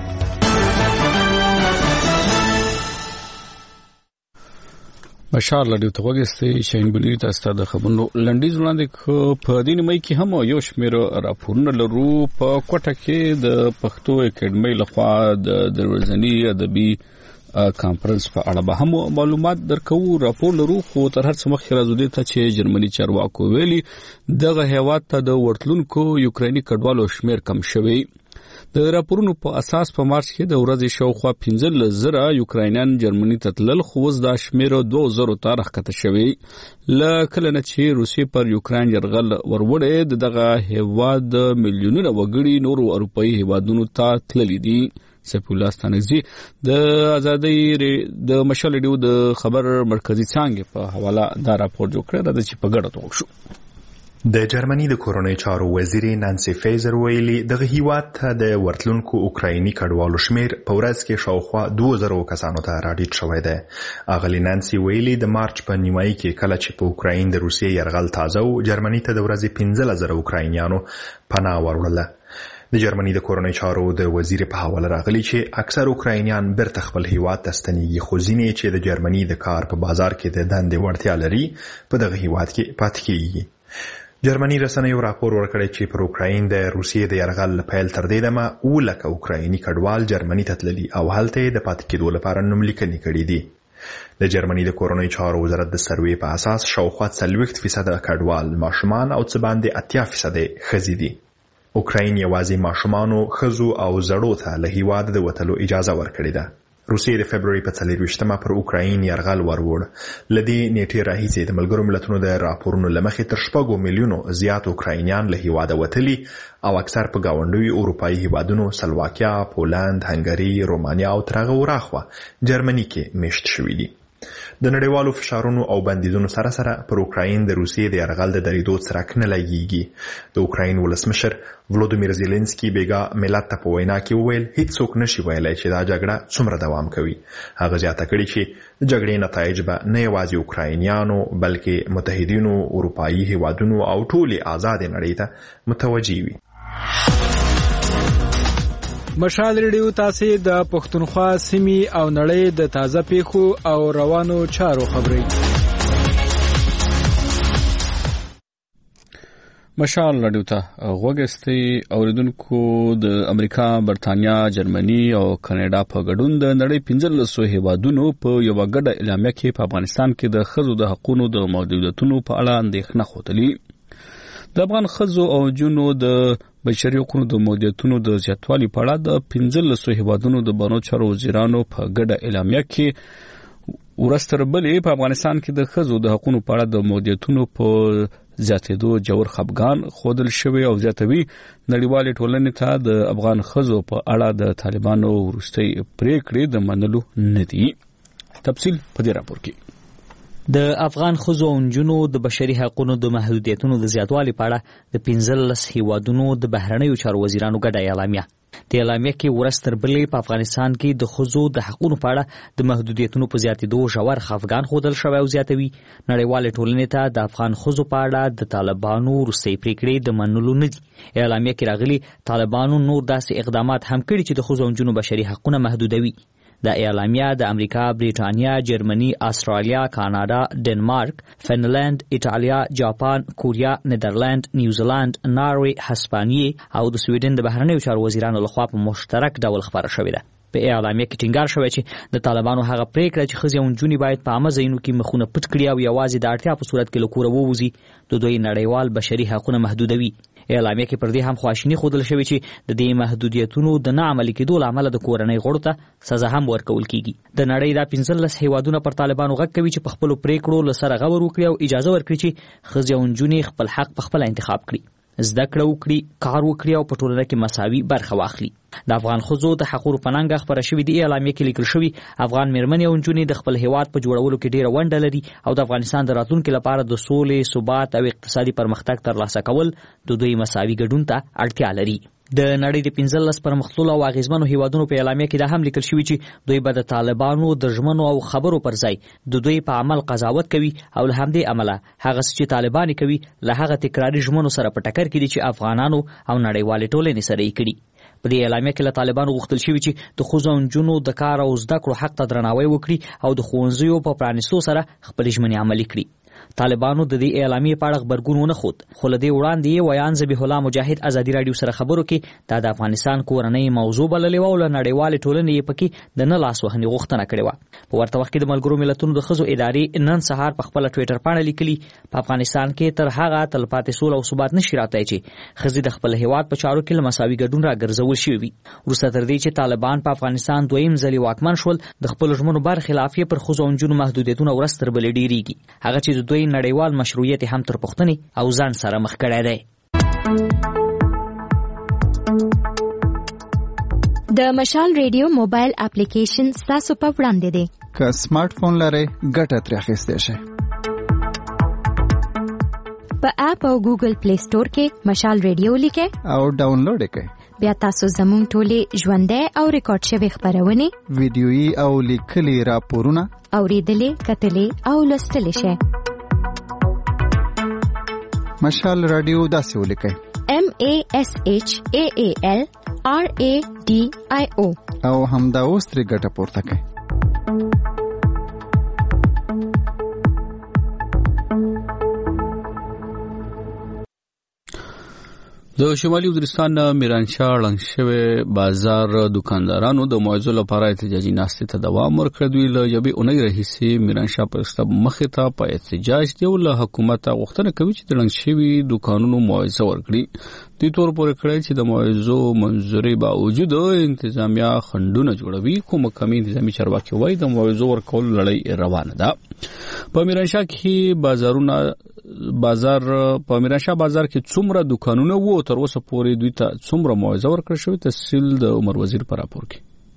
بشار لډیو ته وګستې شاین بنيري تاسو د خبرونو لنډیز وړاندې په دین مې کې هم یو شمېر راپورونه لرو په کوټه کې د پښتو اکیډمي لخوا د دروازنی ادبي کانفرنس په اړه به هم معلومات درکو راپور لرو خو تر هر څه مخکې راځو دې ته چې جرمني چارواکو ویلي دغه هیواد ته د ورتلونکو یوکرینی کډوالو شمېر کم شوی د راپورونو په اساس په مارچ کې د ورځې شاوخوا پنځه زره یوکراینان جرمني ته تلل خو اوس دا شمېر دوه زره ته راښکته شوی له کله نه چې روسیې پر یوکراین یرغل وروړی دغه هیواد میلیونونه وګړي نورو اروپایي هیوادونو ته تللي دي سیف الله ستانکزي د ازادۍ د مشال ډیو د خبر مرکزی څانګې په حواله دا راپور جوړ کړی راځي چې په ګډه توګه شو د جرمني د کورونی چارو وزیر نانسی فیزر ویلي دغه هیواد ته د ورتلونکو اوکرایني کډوالو شمیر په ورځ کې شاوخوا دوه زره کسانو ته راټیټ شوی دی اغلی نانسی ویلي د مارچ په نیمایي کې کله چې په اوکراین د روسیې یرغل تازه و جرمني ته د ورځې پنځه زره اوکراینیانو پناه وروړله د جرمني د کورونی چارو د وزیر په حواله راغلی چې اکثر اوکراینیان بیرته خپل هیواد ته ستنیږي خو ځینې چې د جرمني د کار په بازار کې د دندې وړتیا لري په دغه هیواد کې پاتې کیږي جرمني رسنیو راپور ورکړی چې پر اوکراین د روسیې د یرغل پیل تر دې دمه اووه لکه اوکرایني کډوال جرمني ته تللي او هلته د پاتې کېدو لپاره نوملیکنې کړي دي د جرمني د کورونی چارو وزارت د سروې په اساس شاوخوا څلوېښت فیصده کډوال ماشومان او څه باندې اتیا فیصده ښځې دي اوکراین یوازې ماشومانو ښځو او زړو ته له هیواده د وتلو اجازه ورکړې ده روسیې د فبرवरी په څلرویشتمه پر اوکراین یرغل وروړ لدی نیټه راهیسې د ملګرو ملتونو د راپورونو لمخې تر شپږو میلیونو زیات اوکراینیان له هیواده وتلي او اکثر په گاونډوي اروپایي هیوادونو سلواکیا، پولند، هنګري، رومانیا او تر هغه وراخوا جرمني کې میشت شوي دي د نړیوالو فشارونو او بندیزونو سره سره پر اوکراین د روسیې د یرغل د درېدو څرک نه لګیږي. د اوکراین ولسمشر ولودیمیر زيلنسکي بیګا ملت ته په وینا کې وویل هیڅوک نشي ویلای چې دا جګړه څومره دوام کوي. هغه زیاته کړې چې د جګړې نتایج به نه یوازې اوکراینیانو بلکې متحدینو اروپایي هیوادونو او ټولې آزاد نړۍ ته متوجي وي. مشال ریډیو تاسو د پښتونخوا سیمې او نړۍ د تازه پیښو او روانو چارو خبري. مشال رادیو ته غوږستي اوریدونکو د امریکا، برتانیا، جرمني او کاناډا په ګډون د نړۍ پنځلسو هیوادونو په یو غډه اعلامیه کې په افغانستان کې د ښځو د حقوقو د محدودیتونو په اړه اندېښنه خوتلي. د افغان ښځو او جنو د بشري حقوقو د محدودیتونو د زیاتوالي په اړه د پنځلسو هیوادونو د بانو چارو وزیرانو په ګډه اعلامیه کې ورستر بلې په افغانستان کې د ښځو د حقوقو په اړه د محدودیتونو په زیاتېدو جوړ خپګان خودل شوی او زیاتوي نړیوال ټولنې ته د افغان ښځو په اړه د طالبانو وروستۍ پریکړې د منلو نه دي. تفصیل په دې راپور کې. د افغان ښځو او نجونو د بشري حقوقو د محدودیتونو د زیاتوالي په اړه د پنځلس هیوادونو د بهرنیو چارو وزیرانو ګډه اعلامیه. د اعلامیه کې ورستر بلې په افغانستان کې د ښځو د حقوقو په اړه د محدودیتونو په زیاتېدو ژور خفګان ښودل شوی او زیاتوي نړیوال ټولنې ته د افغان ښځو په اړه د طالبانو وروستۍ پریکړې د منلو نه دي. اعلامیه کې راغلي طالبانو نور داسې اقدامات هم کړي چې د ښځو او نجونو بشري حقوقونه محدودوي. د اعلامیه د امریکا، بریټانیا، جرمني، استرالیا، کاناډا، ډنمارک، فنلند، ایټالیا، جاپان، کوریا، نیدرلند، نیوزیلند، ناروې، هسپانیې او د سویډن د بهرنیو چارو وزیرانو لخوا په مشترک ډول خبره شوې ده. په اعلامیه کې ټینګار شوی چې د طالبانو هغه پریکړه چې ښځې او نجونې باید په عامه ځایونو کې مخونه پټ کړي او یوازې د اړتیا په صورت کې له کوره ووځي د دوی نړیوال بشري حقوقونه محدودوي. اعلامیه کې پر دې هم خواشیني ښودل شوې چې د دې محدودیتونو د نه عملي کېدو له امله د کورنۍ غړو ته سزا هم ورکول کیږي. د نړۍ دا پنځلس هیوادونه پر طالبانو غږ کوي چې په خپلو پریکړو له سره غور وکړي او اجازه ورکړي چې ښځې او نجونې خپل حق په خپله انتخاب کړي، زده کړه وکړي، کار وکړي او په ټولنه کې مساوي برخه واخلي. د افغان ښځو د حقوقو په ننګه خبره شوې د اعلامیه کې لیکل شوی افغان میرمنې او نجونې د خپل هیواد په جوړولو کې ډیره ونډه لري او د افغانستان د راتلونکي لپاره د سولې، ثبات او اقتصادي پرمختګ ترلاسه کول د دوی مساوي ګډون ته اړتیا لري. د نړۍ د پنځلس پرمختللو او اغیزمنو هیوادونو په اعلامیه کې دا هم لیکل شوی چې دوی به د طالبانو د ژمنو او خبرو پر ځای د دوی په عمل قضاوت کوي او له همدې عمله هغه څه چې طالبان کوي له هغه تکراري ژمنو سره په ټکر کې دي چې افغانانو او نړیوالې ټولنې سره یې کړي. په دې اعلامیه کې له طالبانو غوښتل شوی چې د ښځو او نجونو د کار او زده کړو حق ته درناوی وکړي او د ښوونځیو په پرانیستو سره خپلې ژمنې عملي کړي. طالبانو د دې اعلامیې په اړه غبرګون ونه ښود، خو له دې وړاندې یې ویان ذبیح الله مجاهد ازادي راډیو سره خبرو کې دا د افغانستان کورنۍ موضوع بللې وه او له نړیوالې ټولنې یې پکې د نه لاس وهنې غوښتنه کړې وه. په ورته وخت کې د ملګرو ملتونو د ښځو ادارې نن سهار په خپله ټویټر پاڼه لیکلي په افغانستان کې تر هغه تلپاتې سوله او ثبات نشي راتلی چې ښځې د خپل هیواد په چارو کې له مساوي ګډون راګرځول شوي وي. وروسته تر دې چې طالبان په افغانستان دویم ځلې واکمن شول د خپلو ژمنو برخلاف یې پر ښځو او نجونو محدودیتونه ورځ تر بلې ډېرېږي، هغه چې د دوی نړیوال مشروعیت هم تر پوښتنې او ځان سره مخ کړی دی. د مشال ریډیو موبایل اپلیکیشن ستاسو په وړاندې دی. که سمارټ فون لرئ ګټه ترې اخیستی شئ. په اپ او ګوګل پلی سٹور کې مشال ریډیو لیکئ او ډاونلوډ یې کړئ. بیا تاسو زموږ ټولې ژوندۍ او ریکارډ شوې خپرونې، ویډیويي او لیکلي راپورونه اورېدلې، کتلې او لوستلی شئ. مشال رادیو داسې ولیکئ: M A S H A A L R A D I O او همدا اوس ترې ګټه پورته کړئ. د شمالي وزیرستان میرانشاه ړنګ شوی بازار دکاندارانو د معاوضو لپاره احتجاجي ناستې ته دوام ورکړ. دوی له یوې اونۍ راهیسې میرانشاه پرسته مخې ته په احتجاج دي او له حکومته غوښتنه کوي چې د ړنګ شوي دکانونو معاوضه ورکړي. دوی تور پورې کړی چې د معاوضو منظورۍ باوجود انتظامیه خنډونه جوړوي، خو مقامي انتظامي چارواکي وایي د معاوضو ورکولو لړۍ روانه ده. په میرانشاه کې بازارونه بازار په میرانشاه بازار کې څومره دکانونه وو تر اوسه پورې دوی ته څومره معاوضه ورکړل شوې؟ تفصیل د عمر وزیر پر راپور کې.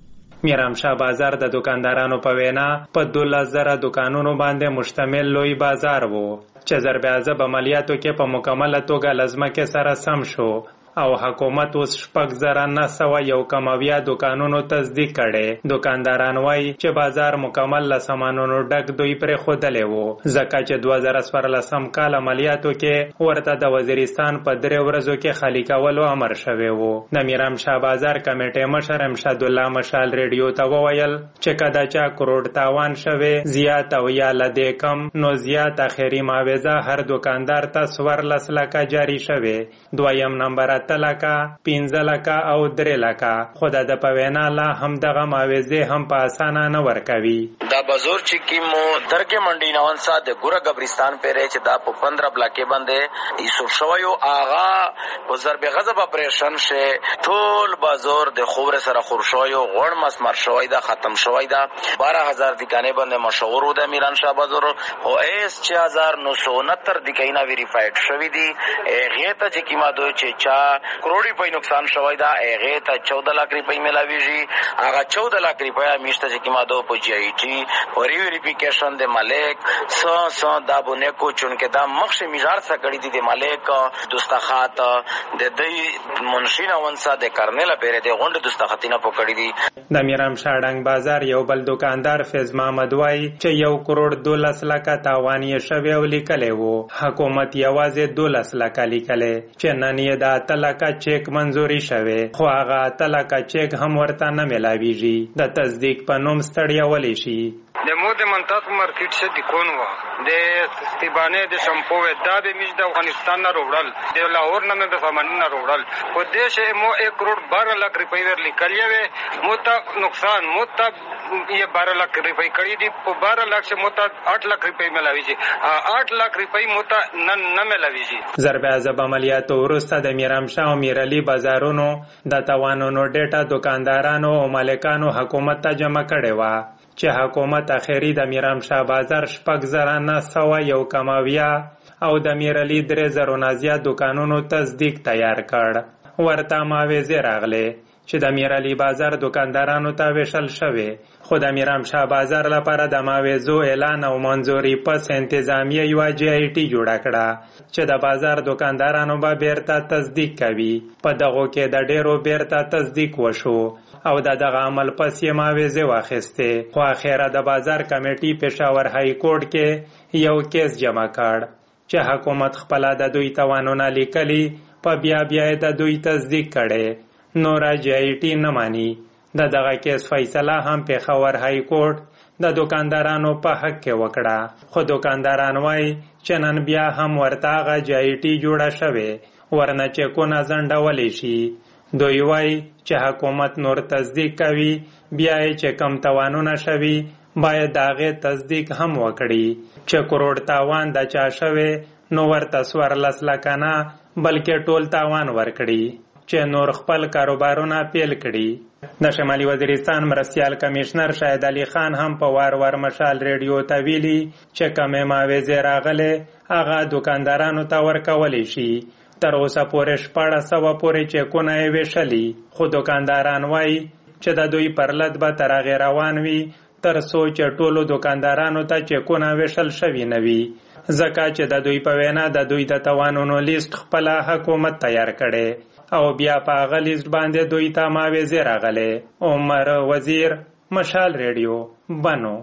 میرامشاه بازار د دکاندارانو په وینا په دولس زره دکانونو باندې مشتمل لوی بازار وو چې ضرب عملیاتو کې په مکمله توګه لازمکه سره سم شو او حکومت اوس شپږ زره نه سوه یو کم اویا دکانونو تصدیق کړي. دکانداران وایي چې بازار مکمل له سامانونو ډک دوی پرې ښودلی وو ځکه چې دوه زره څوارلسم کال عملیاتو کې ورته د وزیرستان په درې ورځو کې خالي کولو امر شوی وو. د میرامشاه بازار کمیټې مشر امشاد الله مشال ریډیو ته وویل چې که د چا کروڑ تاوان شوی زیات او یا له دې کم نو زیات اخري معاوضه هر دکاندار ته څوارلس لکه جاري شوی. دویم نمبر اته لکه پنځه لکه او درې لکه خو د ده په وینا لا هم دغه معاوضې هم په اسانه نه ورکوي. دا بازار چې کیمو درګې منډي نون سا د ګوره قبرستان پرې چې دا په پندرہ بلاکې باندې یوسف شویو آغا په ضرب غضب اپریشن شه ټول بازار د خور سره خورشویو غړ مسمر شوی دا ختم شوی دا بارہ ہزار دکانې باندې مشهور د میران شاه بازار او اس چھ ہزار نو سو انہتر دکانې ویریفاید شوی دي. هغه ته چې کیما دوی چې چا کروڑی پای نقصان شوی دا هغه ته چودہ لاکھ روپۍ ملاویږي. هغه چودہ لاکھ روپۍ میشته چې کیما دو په جی آی ټی وری ویریفیکیشن د مالک سو سو دا بونه کو چونکه دا مخش میجار څخه کړی دي د مالک دستخط د دې منشین اونسا د کرنل پیره د غونډه دستخطینه پکړی دي. د میرام شاډنګ بازار یو بل دکاندار فیض محمد وای چې یو کروڑ دولس لکه تاوان یې شوی او لیکلی وو. حکومت یوازې دولس لکه لیکلی چې نن یې د اته لکه چیک منظوري شوی خو هغه اته لکه چیک هم ورته نه ملاویږي. د تصدیق په نوم ستړیا ولی شي. د مود منطقه مارکیټ شه د کون وا د استبانه د شمپو دا به میج د افغانستان نه وروړل د لاهور نه د سامان نه وروړل او د شه مو ایک کروڑ بارہ لاکھ روپۍ ور لیکلې وې مو ته نقصان مو ته یہ بارہ لاکھ روپۍ کړي دي په بارہ لاکھ شه مو ته آٹھ لاکھ روپۍ ملاويږي آٹھ لاکھ روپۍ مو ته نه نه ملاويږي. ضرب عذاب عملیاتو وروسته د میرامشاه او میرعلي بازارونو د توانونو ډیټا دکاندارانو او مالکانو حکومت ته جمع کړي وا چې حکومت اخیری د میرامشاه بازار شپږ زره نه سوه یو کم اویا او د میرعلي درې زرو نه زیات دکانونو تصدیق تیار کړ. ورته معاوضې راغلې چې د میرعلي بازار دکاندارانو ته ویشل شوی خو د میرامشاه بازار لپاره د معاوضو اعلان او منظوري پس انتظامیه یوه جی آی ټي جوړه کړه چې د بازار دکاندارانو به بیرته تصدیق کوي. په دغو کې د ډیرو بیرته تصدیق وشو او د دغه عمل پس یې معاوضې واخیستې خو اخیره د بازار کمیټې پېښور های کورټ کې یو کیس جمع کړ چې حکومت خپله د دوی توانونه لیکلي په بیا بیا یې د دوی تصدیق کړی نوره جی آی ټي نه مانی. د دغه کیس فیصله هم پېښور های کورټ د دکاندارانو په حق کې وکړه خو دکانداران وایي چې نن بیا هم ورته هغه جی آی ټي جوړه شوې ورنه چیکونه ځنډولی شي. دوی وایي چې حکومت نور تصدیق کوي بیا یې چې کم توانونه شوي باید د هغې تصدیق هم وکړي چې کروڑ تاوان د چا شوی نو ورته څوارلس لکه نه بلکې ټول تاوان ورکړي چې نور خپل کاروبارونه پیل کړي. د شمالي وزیرستان مرستیال کمیشنر شاهد علي خان هم په وار وار مشال ریډیو ته ویلي چې کمې معاوضې راغلې هغه دکاندارانو ته ورکولی شي. تر اوسه پورې شپاړس سوه پورې چیکونه یې ویشلي خو دکانداران وایي چې د دوی پر لد به تر هغې روان وي تر څو چې ټولو دکاندارانو ته چیکونه ویشل شوي نه وي ځکه چې د دوی په وینا د دوی د توانونو لیست خپله حکومت تیار کړی او بیا په هغه لیست باندې دوی ته معاوضې راغلې. عمر وزیر مشال ریډیو بنو.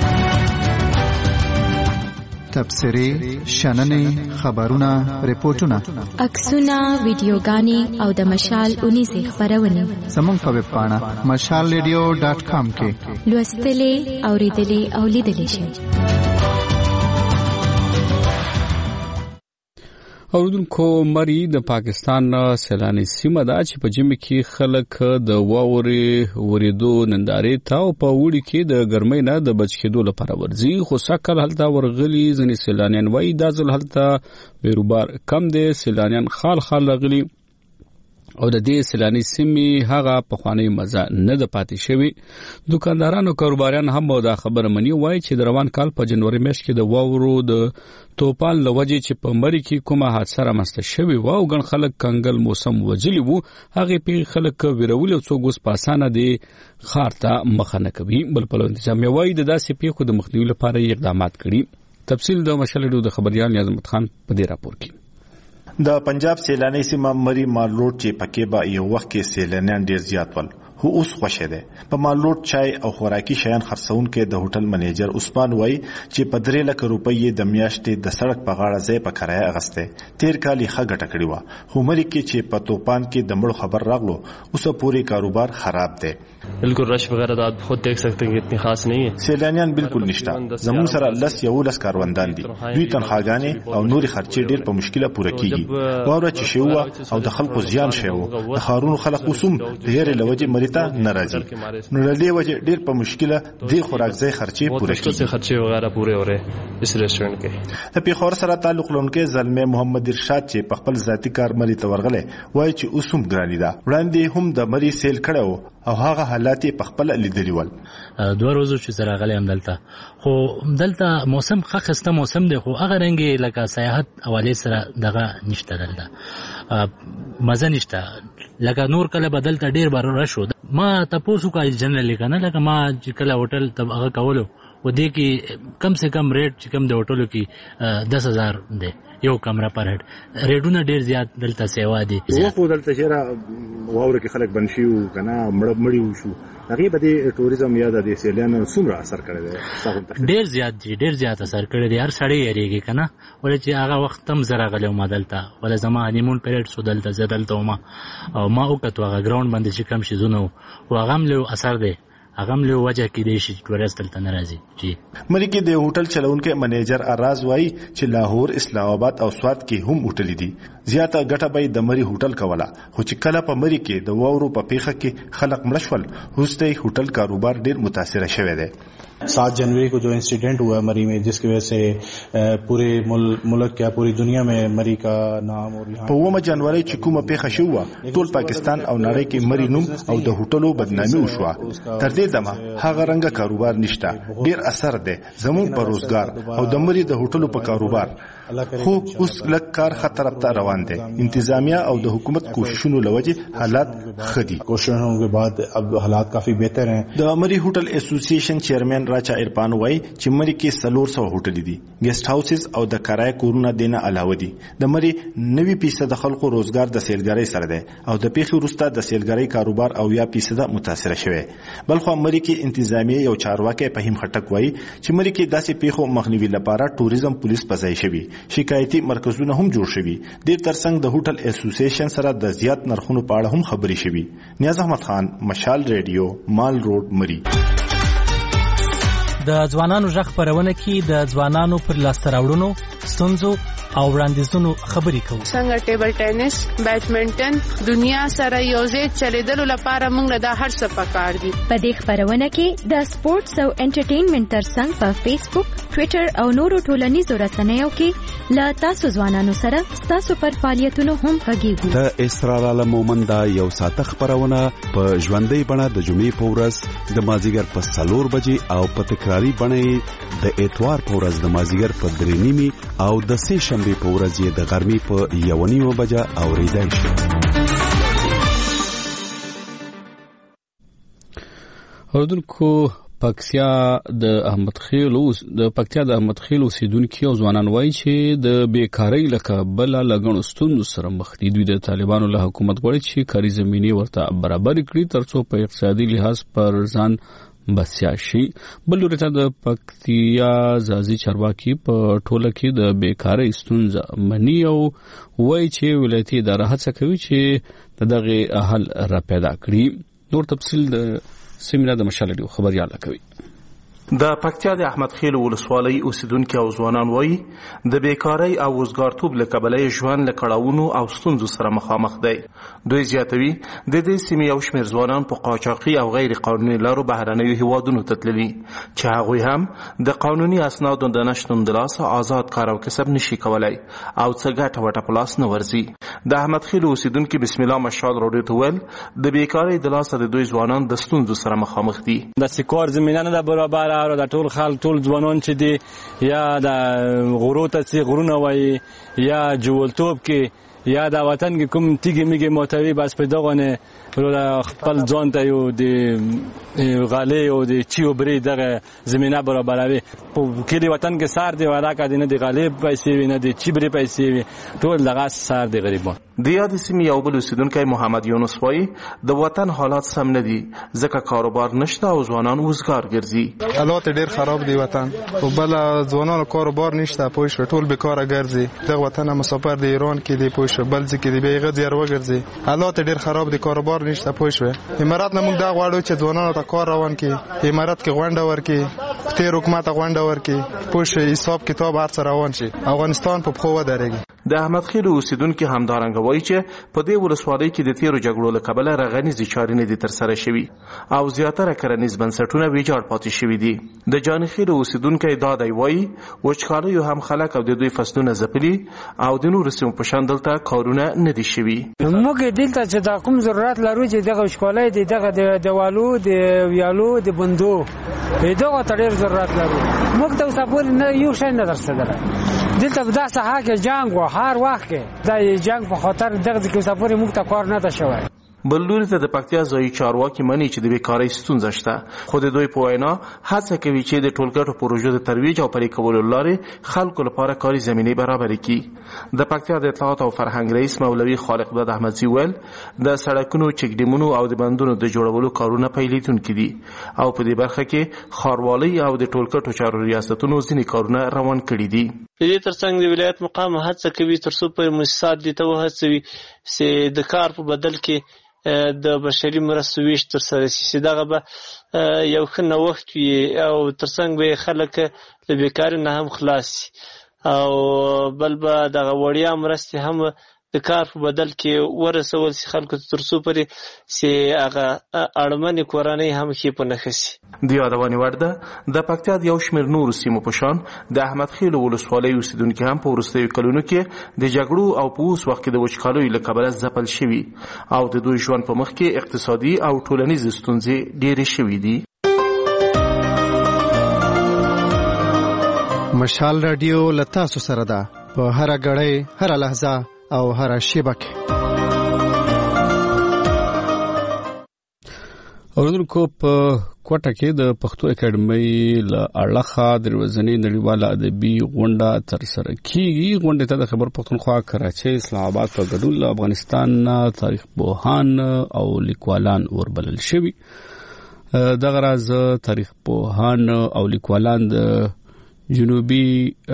تبصرې شننې خبرونه ریپورتونه عکسونه ویډیوګانې او د مشال اونیزې خپرونې زموږ په ویب پاڼه مشال ریډیو ډاټ کام کې لوستلې اوریدلې او لیدلې شئ. اوردونکو مری د پاکستان سیلانی سیمه ده چې په جمی کې خلک د واورې وریدو نندارې ته او په وړي کې د ګرمۍ نه د بچ کېدو لپاره ورځي خو سکل هلته ورغلي ځینې سیلانیان وایي دا ځل هلته بیروبار کم دی سیلانیان خال خال راغلي او د دې سیلاني سیمې هغه پخوانی مزه نه د پاتې شوی. دکاندارانو کاروباریان هم دا خبره مني، وایي چې د روان کال په جنوري میاشت کې د واورو د توپان لوجې چې په مری کې کومه حادثه رامنځته شوې و او ګڼ خلک کنګل موسم وجلی وو، هغه په خلک ویرول او څوک اوس پاسانه دي خار ته مخه نه کوي. بل په انتظامیه وایي د داسې پیښو د مخنیوي لپاره اقدامات کړي. تفصیل د مشال د خبريال نیازمت خان په دې راپور کې. د پنجاب سیلانی سیمه مری مال روډ چې پکې به یو وخت کې سیلانیان ډیر زیات ول، هو اوس خوښه ده. په مال روډ چای او خوراکي شیان خرڅون کې د هوټل منیجر عثمان وای چې په درې لک روپۍ د میاشتې د سړک په غاړه ځای په کرایه اغسته. تیر کال یې ښه ګټه کړې و، خو مری کې چې په توپان کې د مړو خبر راغلو اوس پوری کاروبار خراب ده. بالکل رش وغیرہ تو آپ خود دیکھ سکتے ہیں کہ اتنی خاص نہیں ہے. سیلانیان بالکل نشته. زمون سره لس یو لس کاروندان دي، دوی تنخواګانې او نوري خرچې ډیر په مشکله پوره کیږي. واوره چې شوه او د خلکو زیان شوه، د خارونو خلک اوسم د هر لوجه مریته ناراضي، نو له دې وجه ډیر په مشکله د خوراک ځای خرچې پوره کیږي. خرچې وغیرہ پوره اوري اس ریسټورانټ کې. د پیښور سره تعلق لرونکي زلمه محمد ارشاد چې په خپل ذاتی کار مری تورغله وایي چې اوسم ګرانی ده. وړاندې هم د مری سیل کړو او هغه حالات په خپل لیدلی ول. دوه ورځې چې سره غلې هم دلته، خو دلته موسم خسته موسم دی، خو هغه رنګ لکه سیاحت حواله سره دغه نشته دلته، مزه نشته لکه نور کله بدلته ډیر بار راشو. ما تاسو کوی جنرال کنه لکه ما چې کله هوټل ته هغه کولو و دې کې کم سے کم ریټ چې کم د هوټلو کې دس هزار دی یو کمره پر هډ. ریټونه ډیر زیات دلته سیوا دي. وو دلته چې واوره کې خلک بنشيو کنه مړ مړیو شو، هغه به د ټوریزم یا د سیلانو څومره اثر کړی دی؟ ډیر زیات دی، ډیر زیات اثر کړی دی. هر سړی یریږي کنه، ولې چې هغه وخت هم زره غلې ما دلته، ولې زما هنیمون پیریډ سو دلته زدلته ما او ما وکړو هغه ګراوند باندې چې کم شي زونه او هغه هم له اثر دی، هغه هم له وجه کې دی چې ټوریست دلته ناراضي. جی ملکی د هوټل چلونکو منیجر اراز وای چې لاهور، اسلام آباد او سوات کې هم هوټل دي. زیاته ګټه به د مری هوټل کوله، خو چې کله په مری کې د واورو په پیخه کې خلک مړ شول، هوسته هوټل کاروبار ډیر متاثر شوه دی. सात जनवरी को जो इंसिडेंट हुआ मरी में, जिसकी वजह से पूरे मुल्क क्या पूरी दुनिया में मरी का नाम और यहाँ په اومه جنوري چې کومه پیښه شوه ټول پاکستان او نړۍ کې مری نوم او د هوټلو بدنامي وشوه. تر دې دمه هغه رنګه کاروبار نشته، ډیر اثر دی زمون پر روزګار او د مری د هوټلو په کاروبار. خو اوس لک کار خطر ته روان دي. انتظامیه او د حکومت کوششونو لوجه حالات خدي. کوششونو کے بعد اب حالات کافی بهتر ہیں. د مری هوټل اسوسییشن چیرمن راچا ارپان وای چې مری کې سلور سو هوټل دي، ګیسټ هاوسز او د کرای کورونه دینه علاوه دي. د مری نوي فیصد خلکو روزګار د سیلګری سره ده او د پیښې وروسته د سیلګری کاروبار او یا فیصد متاثر شوه. بلخو مری کې انتظامیه یو چارواکي فهیم خټک وای چې مری کې داسې پیښو مخنیوي لپاره ټوریزم پولیس پځای شوی، شکایتي مرکزونه هم جوړ شوي. د ترڅنګ د هوټل اسوسییشن سره د زیات نرخونو په اړه هم خبري شوي. نیاز احمد خان، مشال ریډیو، مال روډ، مری. د ځوانانو ژغ خبرونه کې د ځوانانو پر لاسته راوړنو، ستونزو او وړاندیزونو خبرې کوو. څنګه ټیبل ټینس، بیډمنټن دنیا سره یوځای چلیدلو لپاره موږ دا هر څه پکار دي. په دې خبرونه کې د سپورتس او انټرټینمنټ ترڅنګ په فیسبوک، ټوئیټر او نورو ټولنیزو رسنیو کې لا تاسو ځوانانو سره تاسو پر فعالیتونو هم غږیږو. د اسرار عالم مومند یو ساعت خبرونه په ژوندۍ بڼه د جمعې په ورځ د مازیګر په څلور بجې او په تکراری بڼه د اتوار په ورځ د مازیګر په درې نیمې او د سه شنبه په ورځ یې د غرمې په یو نیمه بجه اوریدای شي. اوردونکو پکتیا د احمد خیل د پکتیا د احمد خیل اوسیدونکو او ځوانان وایي چې د بیکاری لکه بل لګڼو ستوندو سره مخ دي. دوی د طالبانو له حکومت غواړي چې کاري زمینه ورته برابر کړي ترڅو په اقتصادي لحاظ پر ځان بسیا شي. بل ورته د پکتیا ځاځي چارواکي په ټوله کې د بیکاری ستونزه مني او وایي چې ولایتي اداره هڅه کوي چې دغه حل را پیدا کړي. نور تفصیل د سیمینار د مشال ډیو خبرياله کوي. د پکتیا د احمد خیل ولسوالۍ اوسیدونکو او ځوانان وایي د بیکارۍ او وزګارتوب له کبله ژوند له کړاوونو او ستونزو سره مخامخ دی. دوی زیاتوي د دې سیمې یو شمېر ځوانان په قاچاقي او غیر قانوني لارو بهرنیو هیوادونو ته تللي چې هغوی هم د قانوني اسنادو د نشتون د لاسه آزاد کار او کسب نشي کولی او څه ګټه وټه په لاس نه ورځي. د احمد خیل اوسیدونکي بسم الله مشال راډیو ته ویل د بیکارۍ د لاسه د دوی ځوانان د ستونزو سره مخامخ دي. د کار زمینه نه ده برابره او د ټول خلک ټول ځوانان چې دي یا د غرو ته چې غرونه وایي یا جوړتوب کې یا د وطن کې کوم تیږي میږي موتوي بس په دغه خپل ځان ته یو د غالي او د چیو بری دغه زمينه برابروي. په کلی وطن کې سار دی ودا کا دینه د غالي پیسې وي نه د چی بری پیسې وي ټول دغه سار دی غریبان. د یاد سیمې یو بل اوسیدونکی محمد یونس وایي د وطن حالات سم نه دي ځکه کاروبار نشته او ځوانان وزګار ګرځي. حالات ډیر خراب دي وطن او بل ځوانانو کاروبار نشته پوه شو ټول بیکاره ګرځي. د وطن مسافر د ایران کې دی پوه شو بل ځکه دی بیغه زیار وګرځي. حالات ډیر خراب دي کاروبار نشته پوه شو. امارات نه موږ دا غواړو چې ځوانانو ته کار روان کړي امارات کې غونډه ورکړي تیر حکومت غونډه ورکړي پوه شو حساب کتاب هر څه روان شي افغانستان په خو ودرېږي. د احمد خیل اوسیدونکو همدارنګ وایي چې په دې ولسوالۍ کې د تیرو جګړو له کبله رغنیزي چارې نه دي ترسره شوي او زیاتره کرنیز بنسټونه ویجاړ پاتې شوي دي. د جان خیل اوسیدونکو دا دی وایي وچکالیو هم خلک او د دوی فصلونه ځپلي او د نورو سیمو په شان دلته کارونه نه دي شوي. موږ دلته چې دا کوم ضرورت لرو چې دغه وچکالۍ د دغه د دیوالو د ویالو د بندو دغه ته ډېر ضرورت لرو. موږ ته اوسه پورې نه یو شی نه دررسېدلی. دلته په داسې حال کې جنګ و هر وخت کې دا جنګ په خاطر دغه کې اوسه پورې موږ ته کار نه ده شوی. بل لوري ته د پکتیا ځایي چارواکي مني چې د بیکارۍ ستونزه شته خو د دوی په وینا هڅه کوي چې د ټولګټو پروژو د ترویج او پلي کولو لارې خلکو لپاره کاري زمینې برابرې کړي. د پکتیا د اطلاعات او فرهنګ رئیس مولوي خالق داد احمدزي ویل د سړکونو چک ډیمونو او د بندونو د جوړولو کارونه پیلیدونکي دي او په دې برخه کې ښاروالۍ او د ټولګټو چارو ریاستونو ځینې کارونه روان کړي دي. د دې ترڅنګ د ولایت مقام هڅه کوي ترڅو په مؤسسات دي ته وهڅوي چې د کار په بدل کې د بشري مرستو ویش تر سره شي. دغه به یو ښه نوښت وي او ترڅنګ به خلک له بیکارۍ نه هم خلاص شي او بل به دغه وړیا مرستې هم د کار په بدل کې ورسول شي خلکو ته ترڅو پورې چې هغه اړمنې کورنۍ هم ښې په نښه شي. د یادونې وړ ده د پکتیا د یو شمېر نورو سیمو په شان د احمد خیل ولسوالۍ اوسیدونکي هم په وروستیو کلونو کې د جګړو او په اوس وخت کې د وچکالیو له کبله ځپل شوي او د دوی ژوند په مخ کې اقتصادي او ټولنیزې ستونزې ډېرې شوي دي. مشال رادیو له تاسو سره ده په هره غړۍ هره لحظه او هر شیبه کې. اوردونکو په کوټه کې د پښتو اکیډمۍ له اړخه د ورځنی نړیواله ادبي غونډه ترسره کیږي. غونډه ته د خبر پښتونخوا کراچۍ اسلام آباد په ګډون له افغانستان تاریخ پوهان او لیکوالان وربلل شوي. دغه راز تاریخ پوهان او لیکوالان د جنوبي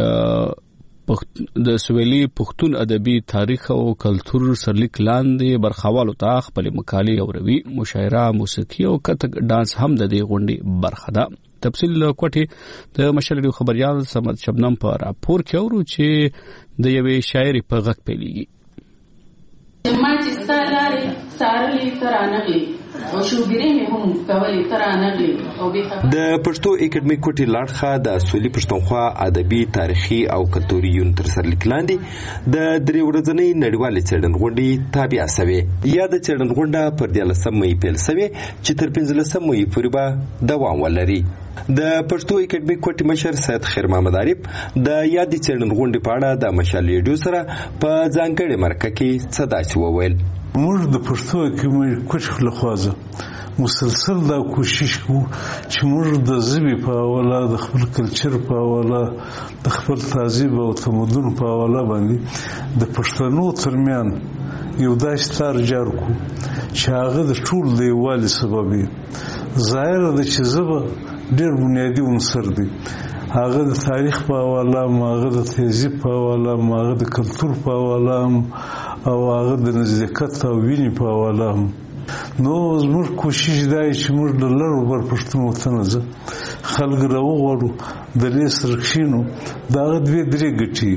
د سویلي پښتون ادبي تاریخ او کلتور سرلیک لاندې برخوالو ته خپل مقالې اوروي. مشاعره موسیقي او کتک ډانس هم د دې غونډې برخه ده. تفصیل کوټه د مشر خبريال سمد شبنم په راپور کې اورو چې د یوې شاعري په غږ پیلېږي. ما چې ستاره سارلی ترانغلی او شوګری مې هم کولې ترانغلی او به د پښتو اکیډمي کوټې لاړخه د سولي پښتونخوا ادبي تاریخي او کلتوري یون تر سر لیکلاندې د درې ورځنۍ نړیوالې څېړنې غونډې تابع شوې. یا د څېړنې غونډه پر دیارلسم مې پیل شوې چې تر پنځلسم مې پورې به دوام ولري. د پښتو اکیډمي کوټې مشر سید خیر محمد عارف د یادې څېړنې غونډې په اړه د مشال ریډیو سره په ځانګړې مرکه کې څه داسې وویل. موږ د پښتو اکیډمي کوټې لخوا مسلسل دا کوشش کوو چې موږ د ژبې په حواله د خپل کلچر په حواله د خپل تهذیب او تمدن په حواله باندې د پښتنو ترمنځ یو داسې تار جار کړو چې هغه د ټول د یووالي سبب وي. ظاهره ده چې ژبه ډېر بنیادي عنصر دی. هغه د تاریخ په حواله هم هغه د تهذیب په حواله هم هغه د کلتور په حواله هم او هغه د نزدېکت او وینې په حواله هم. نو زموږ کوشش دا چې موږ د لر او بر پښتون وطنه خلک راوغواړو درې سره کښېنو د هغه دوې درې ګټې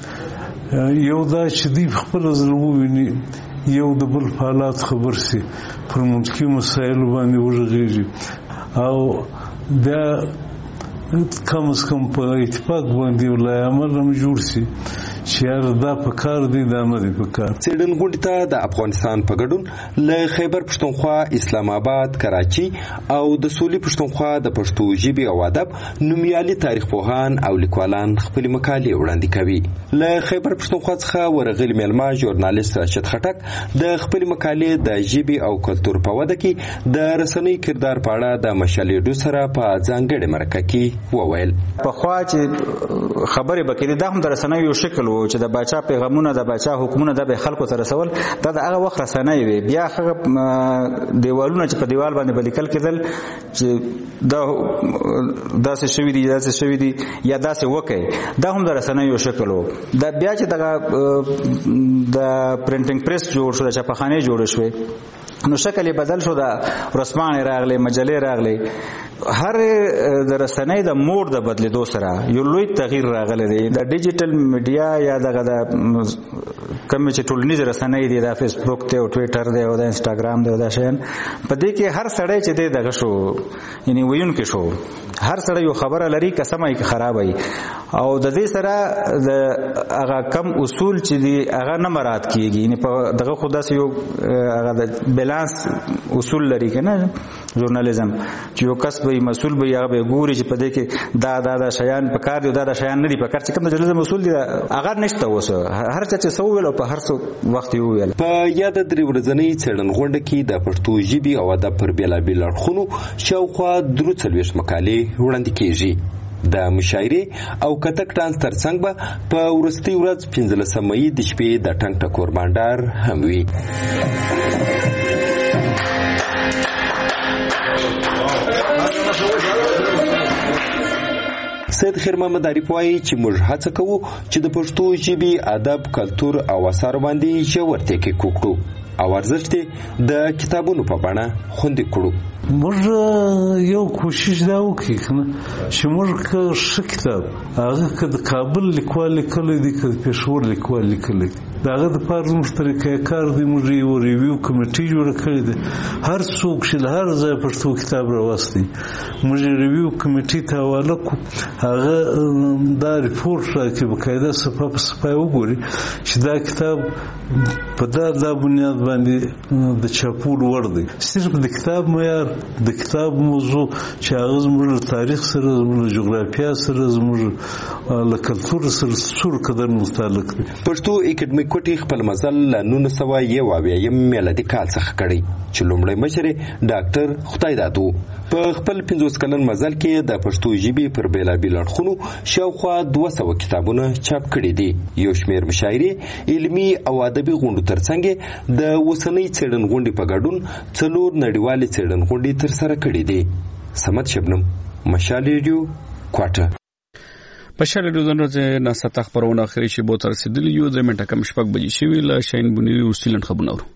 یو دا چې دوی په خپله زړه وویني یو د بل په حالات خبر سي پر منطقي مسایلو باندې وغږېږي او بیا کم از کم په اتفاق باندې یو لایحه‌عمل هم جوړ سي چې یاره دا په کار دی دا نه دی په کار. څېړنغونډې ته د افغانستان په ګډون له خیبر پښتونخوا، اسلام آباد، کراچي او د سولې پښتونخوا د پښتو ژبې او ادب نومیالي تاریخ پوهان او لیکوالان خپلې مقالې وړاندې کوي. له خیبر پښتونخوا څخه ورغلي میلمه ژورنالیست راشد خټک د خپلې مقالې د ژبې او کلتور په وده کې د رسنۍ کردار په اړه د مشالېډو سره په ځانګړې مرکه کې وویل. پخوا چې خبرې به کېدې دا هم د رسنیو یو شکل و چې د باچا پیغامونه د باچا حکمونه د به خلکو ته رسول دا د هغه وخت رسنۍ وي. بیا هغه دیوالونه چې په دیوال باندې بلیکل کېدل چې دا داسې شوي دي داسې شوي دي یا داسې وکړي دا هم د رسنیو یو شکل و. دا بیا چې دغه د پرنټینګ پریس جوړ شو د چاپخانې جوړې شوې نو شکل یې بدل شو، د ورځپاڼې راغلې، مجلې راغلې. هر د رسنۍ د موډ د بدلیدو سره یو لوی تغییر راغلی دی. د ډیجیټل میډیا یا دغه د کوم چې ټولنیز رسنۍ دي د فیسبوک دی او ټویټر دی او د انسټاګرام دی او دا شیان په دې کې هر سړی چې دی دغه شو یعنی ویونکی شو، هر سړی یو خبره لري که سمه وي که خرابه وي او د دې سره د هغه کم اصول چې دي هغه نه مراعات کیږي. یعنی په دغه خو داسې یو هغه د بیلانس اصول لري که نه ژورنالیزم چې یو کس به مسؤل به هغه به ګوري چې په دې کې دا دا دا شیان په کار دي دا دا شیان نه دي په کار چې کوم د ژورنالیزم اصول دي هغه نشته اوس هر چا چې څه وویل او په هر څه وخت یې وویل. په یاده درې ورځنۍ څېړنغونډه کې د پښتو ژبې او ادب پر بېلابېلو اړخونو شاوخوا درې څلوېښت مقالې وړاندې کېږي. د مشاعرې او کتک ډانس ترڅنګ به په وروستۍ ورځ پنځلسم مۍ د شپې د ټنګ ټکور بانډار هم وي. سید خیر محمد عارف وایي چې موږ هڅه کوو چې د پښتو ژبې ادب، کلتور او اثارو باندې ژور تحقیق وکړو او ارزښت د کتابونو په بڼه خوندي کړو. موږ یو کوشش دا وکړو چې موږ که ښه کتاب هغه که د کابل لیکوال لیکلی دی که د پېښور لیکوال لیکلی دی د هغه دپاره زموږ طریقه کار دی موږ یو ریویو کمیټې جوړه کړې ده. هر څوک چې له هر ځایه پښتو کتاب راوستی موږ ریویو کمیټې ته حواله کړو، هغه دا ریپورټ راکړي باقاعده صفحه په صفحه یې وګوري چې دا کتاب په دا دا بنیاد باندې د چاپولو وړ دی. صرف د کتاب معیار د کتاب موضوع چې هغه زموږ له تاریخ سره زموږ له جغرافیا سره زموږ له کلتور سره څومره قدر متعلق دی. پښتو اکیډمي کوټې خپل مزل له نولس سوه یو اویایم میلادي کال څخه کړی چې لومړی مشر ډاکټر خدای داد و. په خپل پنځوس کلن مزل کې د پښتو ژبې پر بېلابېلو اړخونو شاوخوا دوه سوه کتابونه چاپ کړي دي. یو شمېر مشاعرې، علمي او ادبي غونډو ترڅنګ د اوسنۍ څېړنغونډې په ګډون څلور نړیوالې څېړنغونډې ترسره کړي دي. صمد شبنم، مشال ریډیو، کوټه. مشال ریډیو د ورځې ناسته خبرونه اخري شی بو تر رسیدلی یو د منټه کم شپږ بجې شوی له شاین بونیری وسیلن خبرونه ورو.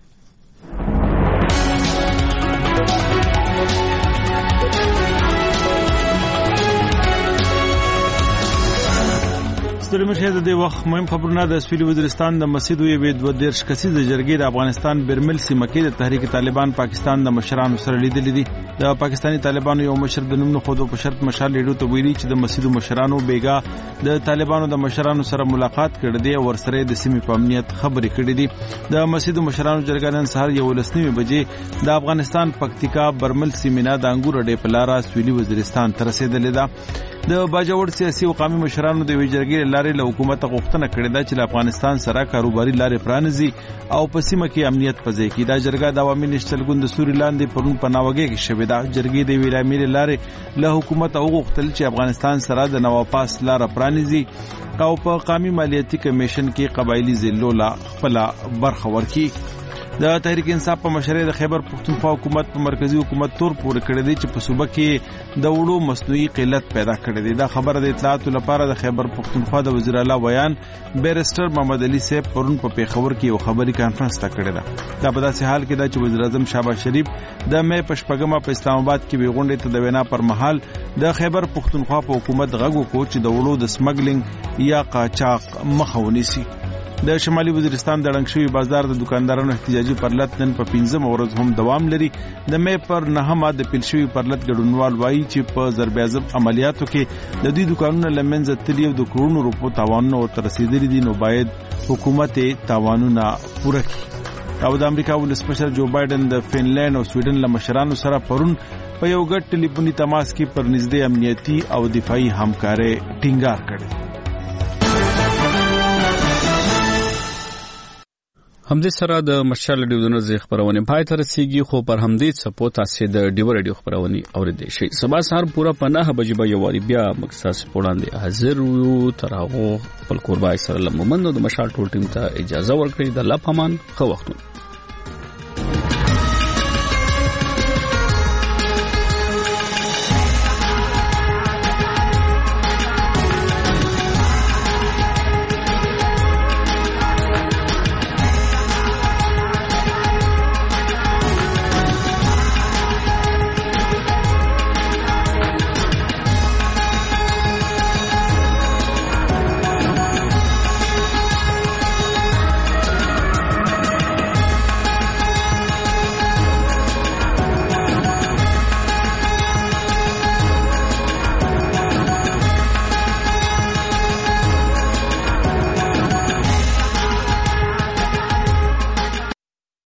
ستړي مشه د وخت مهم خبرونه د سویلي وزیرستان د مسجد وی د دیرش کسیزه جرګې د افغانستان برمل سیمه کې د تحریک طالبان پاکستان د مشرانو سره لیدلې دي. د پاکستاني طالبانو یو مشر د نوم خودو په شرط مشال لیدو ته ویلي چې د مسجد مشرانو بیګا د طالبانو د مشرانو سره ملاقات کړي دي او ورسره د سیمې په امنیت خبرې کړي دي. د مسجد مشرانو جرګه نن سهار یو لسنیمه بجې د افغانستان پکتیکا برمل سیمه نه د انګور اډې په لار سویلي وزیرستان ته رسیدلې ده. د باجوړ سیاسي او قومي مشرانو د ویجرګي لارې له حکومت غوښتنه کړې ده چې د افغانستان سره کاروباري لارې پرانیزي او په سیمه کې امنیت پځې کړي. دا جرګه د عوامي نشتل ګوند سوري لاندې پرون په ناوګي کې شوې ده. جرګې د ویلامي لارې له حکومت غوښتل چې افغانستان سره د نواپاس لار پرانیزي او په قومي مالیاتي کمیشن کې قبایلی ضلعو لا خپل برخه ورکړي. د تحریک انصاف په مشرۍ د خیبر پښتونخوا حکومت په مرکزی حکومت تور پورې کړی دی چې په صوبه کې د وړو مصنوعي قلت پیدا کړی دی. دا خبره د اطلاعاتو لپاره د خیبر پښتونخوا د وزیر اعلی ویان بیرسټر محمد علي صاحب پرون په پیښور کې یو خبري کانفرنس ته کړی ده. دا په داسې حال کې ده چې وزیر اعظم شهباز شریف د مې په شپږمه په اسلام آباد کې وی غونډې ته د وینا پر مهال د خیبر پښتونخوا په حکومت غږ وکړ چې د وړو د سمګلینګ یا قاچاق مخه ونیسي. د شمالي وزیرستان د ړنګ شوي بازار د دکاندارانو احتجاجي پرلط نن په پنځمه ورځ هم دوام لري. د مې پر نهمه د پیل شوي پرلط ګډونوال وایي چې په ضرب اعظم عملیاتو کې د دوی دکانونه له منځه تللي او د کروڑونو روپو تاوانونه ورته رسېدلي دي، نو باید حکومت تاوانونه پوره کړي. او د امریکا ولسمشر جو بایدن د فنلند او سویډن له مشرانو سره پرون په یو ګډ ټلیفوني تماس کې پر نږدې امنیتي او دفاعي همکارۍ ټینګار کړی. همدې سره د مشال ډیو د نړۍ خبرونه پای ته رسیدي، خو پر همدې څپو تاسو د ډیو ریډیو خبرونه اوریدئ شئ. سبا سهار پورا په نه بجې به یو واری بیا مکساس پوړاندې حاضر وو. تر هغه خپل قربای سره لممند د مشال ټول ټیم ته اجازه ورکړئ. د الله پامان خو وختونه